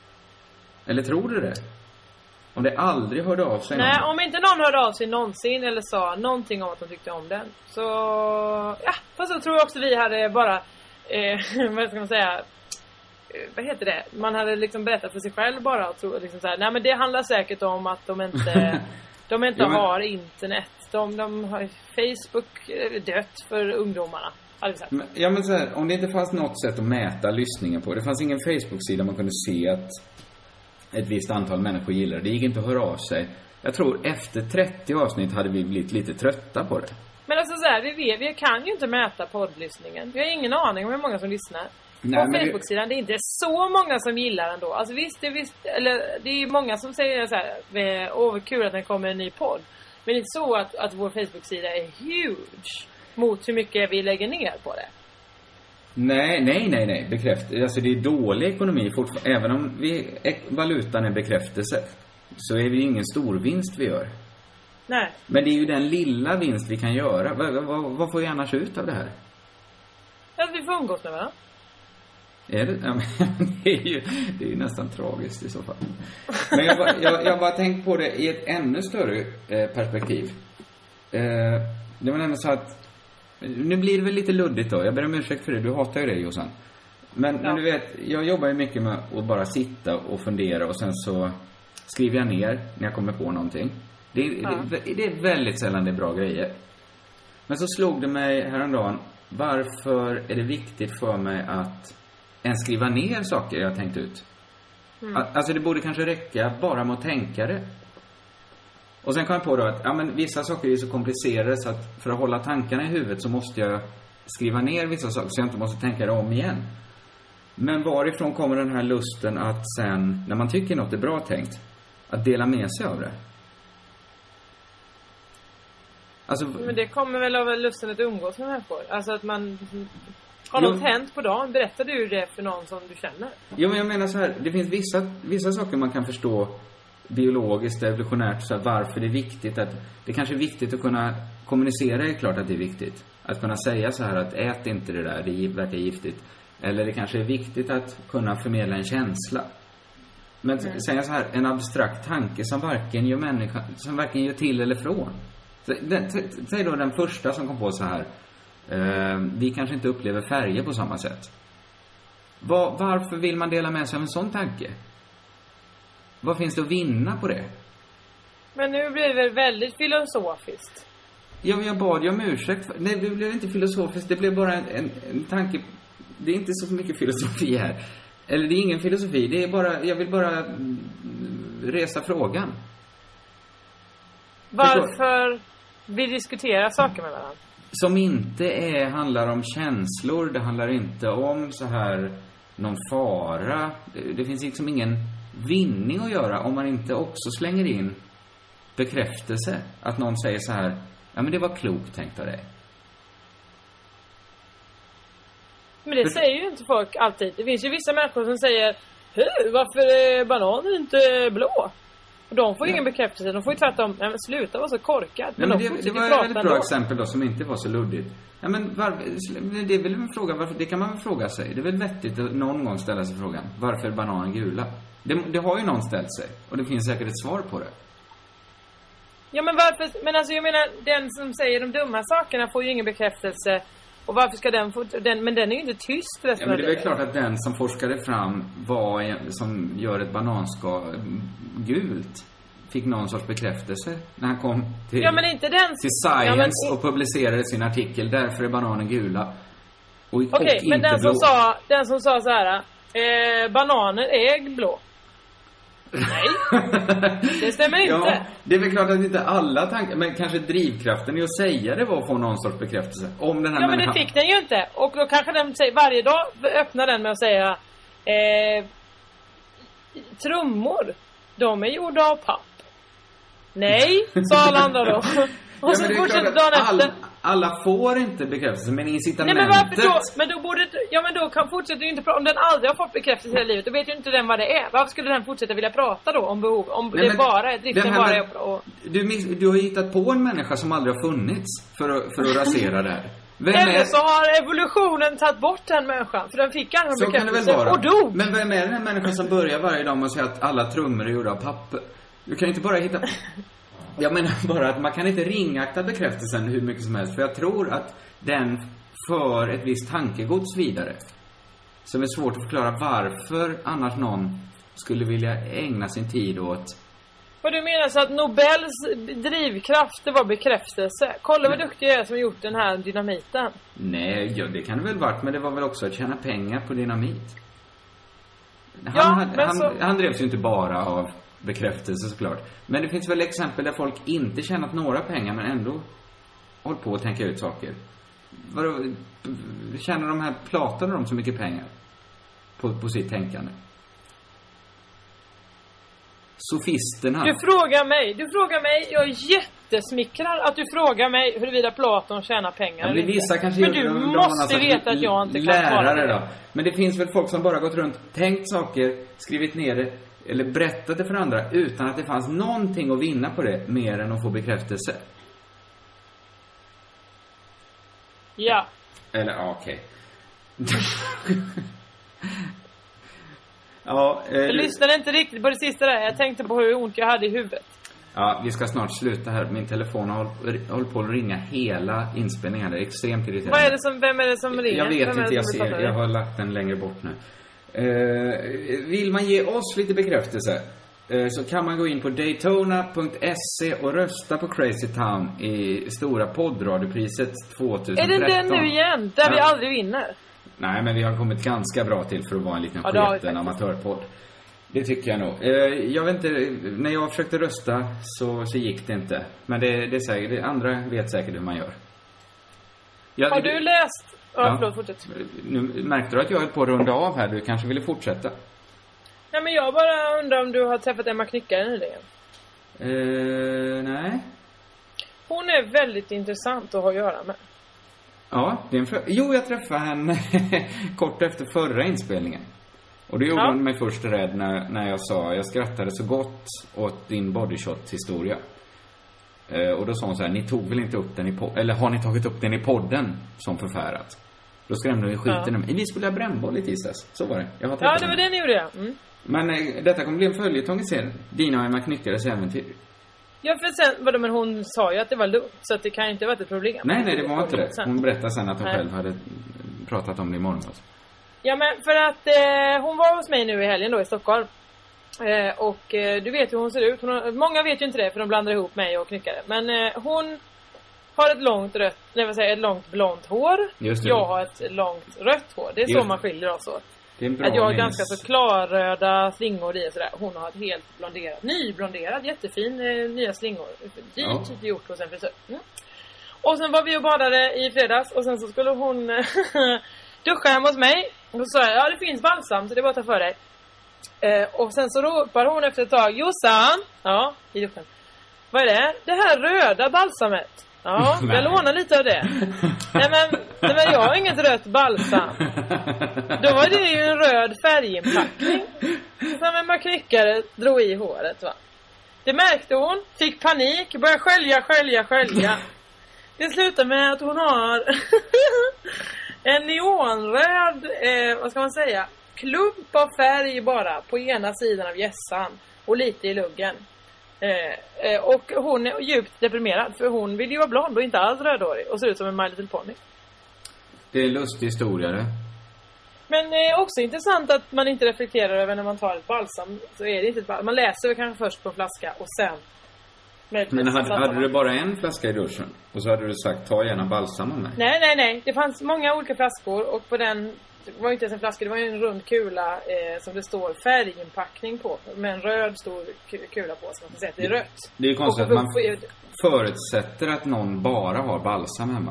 Eller tror du det? Om det aldrig hörde av sig Nej, någon. om inte någon hörde av sig någonsin eller sa någonting om att de tyckte om den. Så, ja, fast så tror jag också vi hade bara, eh, vad ska man säga, eh, vad heter det? Man hade liksom berättat för sig själv bara och tro, liksom så här, nej men det handlar säkert om att de inte, de inte ja, men... har internet. De, de har Facebook dött för ungdomarna. Men, ja men så här, om det inte fanns något sätt att mäta lyssningen på. Det fanns ingen Facebook-sida man kunde se att ett visst antal människor gillar. Det gick inte att höra av sig. Jag tror efter trettio avsnitt hade vi blivit lite trötta på det. Men alltså så här, vi, vet, vi kan ju inte mäta poddlyssningen. Vi har ingen aning om hur många som lyssnar. Nej, på Facebook-sidan det är inte så många som gillar ändå. Alltså visst, det, visst eller, det är många som säger så här, åh vad kul att det kommer en ny podd. Men det är inte så att, att vår Facebook-sida är huge mot hur mycket vi lägger ner på det. Nej, nej, nej, nej. Bekräft. Alltså det är dålig ekonomi fortfarande. Även om vi, valutan är bekräftelse så är det ju ingen stor vinst vi gör. Nej. Men det är ju den lilla vinst vi kan göra. Vad, vad, vad får vi annars ut av det här? Att vi får umgås med varandra. Är det? Ja, men det är ju det är ju nästan tragiskt i så fall. Men jag har jag, jag bara tänkt på det i ett ännu större eh, perspektiv. Eh, det var nämligen så att nu blir det väl lite luddigt då. Jag ber om ursäkt för det. Du hatar ju det, Jossan. Men, ja. men du vet, jag jobbar ju mycket med att bara sitta och fundera och sen så skriver jag ner när jag kommer på någonting. Det, ja. det, det är väldigt sällan det är bra grejer. Men så slog det mig häromdagen, varför är det viktigt för mig att än skriva ner saker jag har tänkt ut? Mm. Alltså det borde kanske räcka bara med att tänka det. Och sen kom jag på då att ja, men vissa saker är så komplicerade så att för att hålla tankarna i huvudet så måste jag skriva ner vissa saker så jag inte måste tänka det om igen. Men varifrån kommer den här lusten att sen, när man tycker något är bra tänkt, att dela med sig av det? Alltså, men det kommer väl av lusten att umgås med människor. Alltså att man har något hänt på dagen. Berättar du det för någon som du känner? Jo, men jag menar så här, det finns vissa, vissa saker man kan förstå biologiskt, evolutionärt, så här, varför det är viktigt att, det kanske är viktigt att kunna kommunicera, är klart att det är viktigt. Att kunna säga så här att ät inte det där, det verkar giftigt. Eller det kanske är viktigt att kunna förmedla en känsla. Men mm. säga så här, en abstrakt tanke som varken gör människa, som varken gör till eller från. Så, den, säg då den första som kom på så här, Eh, vi kanske inte upplever färger på samma sätt. Var, varför vill man dela med sig av en sån tanke? Vad finns det att vinna på det? Men nu blir det väl väldigt filosofiskt. Ja, men jag bad ju om ursäkt. Nej, det blev inte filosofiskt. Det blev bara en, en, en tanke. Det är inte så mycket filosofi här. Eller det är ingen filosofi. Det är bara, jag vill bara resa frågan. Varför vi diskuterar saker med varandra? Som inte är, handlar om känslor. Det handlar inte om så här någon fara. Det, det finns liksom ingen vinning att göra om man inte också slänger in bekräftelse. Att någon säger så här: ja, men det var klokt tänkt av dig. Men det För... säger ju inte folk alltid. Det finns ju vissa människor som säger: hur, varför är bananen inte blå? Och de får ja. ingen bekräftelse. De får ju tvärtom: nej, men sluta vara så korkad. Men, ja, men de det, det var ett väldigt bra ändå. exempel då, som inte var så luddigt. Ja, men var, det är väl en fråga, varför, det kan man väl fråga sig. Det är väl vettigt att någon gång ställa sig frågan: varför är bananen gula? Det, det har ju någon ställt sig. Och det finns säkert ett svar på det. Ja, men varför? Men alltså jag menar, den som säger de dumma sakerna får ju ingen bekräftelse. Och varför ska den få den? Men den är ju inte tyst. Ja, men det är väl klart att den som forskade fram vad som gör ett bananskal gult fick någon sorts bekräftelse när han kom till, ja, men inte den till Science ja, men... och publicerade sin artikel. Därför är bananen gula. Okej, okay, men den som, sa, den som sa så här: eh, bananer är blå. Nej, det stämmer inte. Ja, det är väl klart att inte alla tankar, men kanske drivkraften i att säga det var att få någon sorts bekräftelse om den här ja, människan. Men det fick den ju inte. Och då kanske den säger, varje dag öppnar den med att säga eh, trummor, de är gjorda av papp. Nej, sa alla andra då. Och ja, så fortsätter dagen all, efter. Alla får inte bekräftelse, men incitamentet. Nej, men varför då? Men då borde, ja, men då kan fortsätta ju inte prata. Om den aldrig har fått bekräftelse i hela livet, då vet ju inte den vad det är. Varför skulle den fortsätta vilja prata då om behov? Om Nej, det bara är driften bara är och... du, du har hittat på en människa som aldrig har funnits för att, för att rasera det här. Vem Eller är... så har evolutionen tagit bort den människan, för den fick aldrig så bekräftelse kan det väl vara. Och dog. Men vem är den människan som börjar varje dag med att säga att alla trummor är gjorda av papper? Du kan ju inte bara hitta... Jag menar bara att man kan inte ringakta bekräftelsen hur mycket som helst. För jag tror att den för ett visst tankegods vidare. Som är svårt att förklara varför annars någon skulle vilja ägna sin tid åt. Vad du menar så att Nobels drivkraft, det var bekräftelse? Kolla vad duktig jag är som har gjort den här dynamiten. Nej, ja, det kan det väl varit. Men det var väl också att tjäna pengar på dynamit. Han, ja, men han, så... han drevs ju inte bara av bekräftelse såklart. Men det finns väl exempel där folk inte tjänat några pengar men ändå håller på att tänka ut saker. Vadå, tjänar de här platade de så mycket pengar på, på sitt tänkande? Sofisterna. Du frågar mig, du frågar mig, jag är jättesmickrad att du frågar mig huruvida Platon tjänar pengar. Ja, vissa kanske men du måste alltså veta att jag inte kan svara på det. Då. Men det finns väl folk som bara gått runt, tänkt saker, skrivit ner det eller berättat det för andra utan att det fanns någonting att vinna på det mer än att få bekräftelse. Ja. Eller, ja, okej. Okay. ja, eh, jag lyssnade inte riktigt på det sista där. Jag tänkte på hur ont jag hade i huvudet. Ja, vi ska snart sluta här. Min telefon har hållit på att ringa hela inspelningen. Det är extremt irriterande. Vad är det som, vem är det som ringer? Jag vet vem inte, jag ser. Jag har lagt den längre bort nu. Uh, vill man ge oss lite bekräftelse uh, så kan man gå in på daytona punkt se och rösta på Crazy Town i stora poddradiopriset tjugohundratretton. Är det den nu igen? Där ja. Vi aldrig vinner? Nej, men vi har kommit ganska bra till för att vara en liten ja, sketen amatörpodd. Det tycker jag nog. uh, Jag vet inte, när jag försökte rösta så, så gick det inte. Men det, det är säkert, det, andra vet säkert hur man gör. Jag, har du läst? Ja, ja. Förlåt, fortsätt. Nu märkte du att jag höll på att runda av här. Du kanske ville fortsätta. Nej, men jag bara undrar om du har träffat Emma Knyckare nyligen. Uh, nej. Hon är väldigt intressant att ha att göra med. Ja, det är en för... Jo, jag träffade henne kort efter förra inspelningen. Och det gjorde ja. hon mig först rädd när, när jag sa jag skrattade så gott åt din bodyshot-historia. Uh, och då sa hon så här: ni tog väl inte upp den i podden? Eller har ni tagit upp den i podden som förfärat? Då skrämde vi skiten om. Ja. Vi spelade brännboll i tisdags. Så var det. Jag har ja, det var det ni gjorde. Mm. Men eh, detta kommer bli en följetong i serien. Dina och Emma Knyckares äventyr. Ja, för sen, vadå, men hon sa ju att det var lugnt, så att det kan ju inte ha varit ett problem. Nej, nej, det var inte det. Hon berättade sen att hon nej. själv hade pratat om det imorgon. Alltså. Ja, men för att eh, hon var hos mig nu i helgen då i Stockholm. Eh, och eh, du vet hur hon ser ut. Hon har, många vet ju inte det, för de blandar ihop mig och knyckare. Men eh, hon har ett långt rött, nej, vad säger, ett långt blont hår. Jag har ett långt rött hår. Det är Just så man skiljer oss åt. Det är en bra att jag har minnes. ganska så klarröda slingor i och sådär. Hon har ett helt blonderat, nyblonderat, jättefin eh, nya slingor. Dyrt ja. gjort hos en frisör. Mm. Och sen var vi och badade i fredags. Och sen så skulle hon duscha hemma hos mig. Och så sa jag, ja det finns balsam så det är bara att ta för dig. Eh, och sen så ropar hon efter ett tag, Jossan. Ja, i duschen. Vad är det? Det här röda balsamet. Ja, jag lånar lite av det. nej, men, nej men jag har inget rött balsam. Då var det ju en röd färginpackning som en maknyckare drog i håret, va. Det märkte hon, fick panik, började skölja, skölja, skölja. Det slutar med att hon har en neonröd, eh, vad ska man säga, klump av färg bara på ena sidan av gässan och lite i luggen. Eh, eh, och hon är djupt deprimerad, för hon vill ju vara blond och inte alls rödhårig och ser ut som en My Little Pony. Det är en lustig historia det. Men det är också intressant att man inte reflekterar över när man tar ett balsam. Så är det inte ett balsam. Man läser kanske först på en flaska och sen. Men hade, hade du bara en flaska i duschen och så hade du sagt ta gärna balsam om mig? Nej, nej, nej. Det fanns många olika flaskor och på den, det var inte ens en flaska, det var ju en rund kula eh, som det står färginpackning på. Med en röd stor kula på så man kan säga att det är rött. Det är ju konstigt att man förutsätter att någon bara har balsam hemma.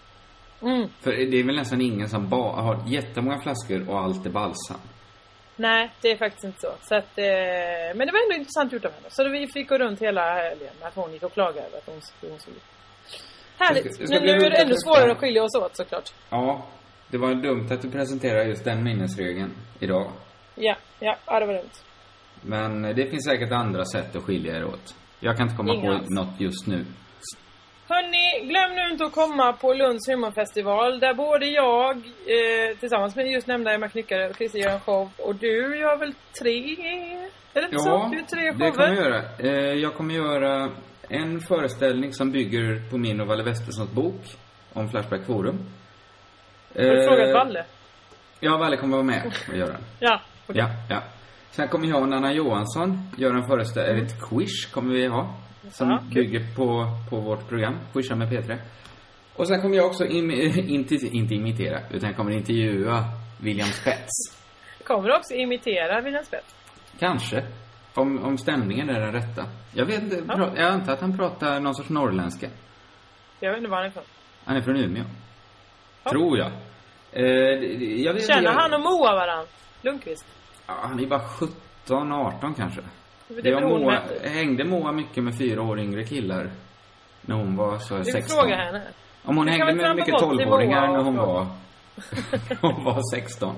Mm. För det är väl nästan ingen som bara har jättemånga flaskor och allt är balsam. Nej, det är faktiskt inte så, så att, eh, men det var ändå intressant gjort av henne. Så vi fick gå runt hela helgen att hon gick och klagade över att hon, hon såg ut. Härligt, ska, ska men nu är det ändå svårare att skilja oss åt såklart. Ja, det var dumt att du presenterade just den minnesregeln idag. Ja, ja, ja det var dumt. Men det finns säkert andra sätt att skilja er åt. Jag kan inte komma Inga på alls. något just nu. Hörrni, glöm nu inte att komma på Lunds humorfestival där både jag eh, tillsammans med just nämnda Emma Knyckare och Christer gör en show och du gör väl tre, är det inte ja, så? Du är tre shower. Det kommer jag göra. Eh, jag kommer göra en föreställning som bygger på min och Valle Westerssons bok om Flashback Forum. Har du eh, frågat Valle? Ja, Valle kommer vara med och göra den. ja, okay. ja, ja. Sen kommer jag och Nanna Johansson göra en föreställning, mm. ett quiz kommer vi ha. Som ja, bygger på, på vårt program Quizza med P tre. Och sen kommer jag också im, inte, inte imitera, utan jag kommer intervjua William Spets. Kommer du också imitera William Spets? Kanske. Om, om stämningen är den rätta. Jag vet inte, ja. pra, jag antar att han pratar någon sorts norrländska. Jag vet inte var han är från. Han är från Umeå. Ja. Tror jag. Eh, jag vet, Känner jag, han och Moa varann? Lundqvist? Ja, han är bara sjutton arton kanske. Jag Moa, hängde Moa mycket med fyra år yngre killar när hon var så sexton. Fråga henne. Om hon hängde med mycket tolvåringar när hon var hon var sexton.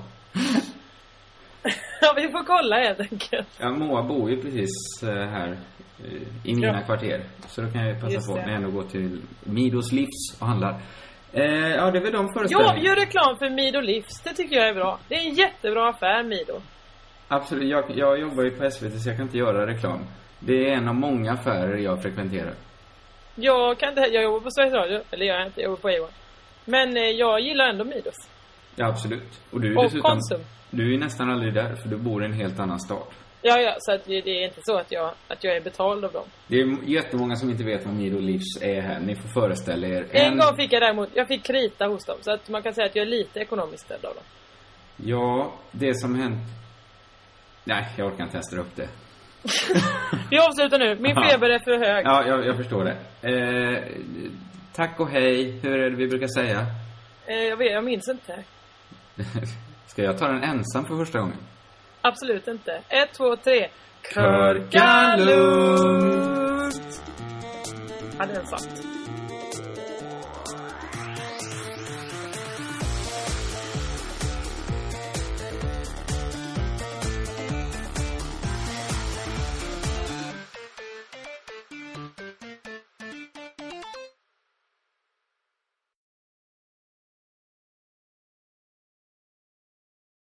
Ja, vi får kolla helt enkelt. Ja, Moa bor ju precis här i mina ja. kvarter. Så då kan jag passa på när jag ändå går till Midos Livs och handlar. Eh, ja, det är väl de föreställningarna. Ja, gör reklam för Mido Livs. Det tycker jag är bra. Det är en jättebra affär, Mido. Absolut, jag, jag jobbar ju på S V T så jag kan inte göra reklam. Det är en av många affärer jag frekventerar. Jag kan inte, jag jobbar på Sveriges Radio. Eller jag inte, jag jobbar på E O N. Men eh, jag gillar ändå Midos. Ja, absolut. Och du är och dessutom, Konsum. Du är nästan aldrig där för du bor i en helt annan stad. Ja, ja, så att det, det är inte så att jag, att jag är betald av dem. Det är jättemånga som inte vet vad Mido Livs är här. Ni får föreställa er. En, en gång fick jag däremot, jag fick krita hos dem. Så att man kan säga att jag är lite ekonomiskt ställd av dem. Ja, det som hänt. Nej, jag orkar inte testa upp det. Vi avslutar nu. Min feber är för hög. Ja, jag, jag förstår det. Eh, tack och hej. Hur är det vi brukar säga? Eh, jag vet, jag minns inte. Ska jag ta den ensam för första gången? Absolut inte. Ett, två, tre. Körka lugnt! Hade den sagt.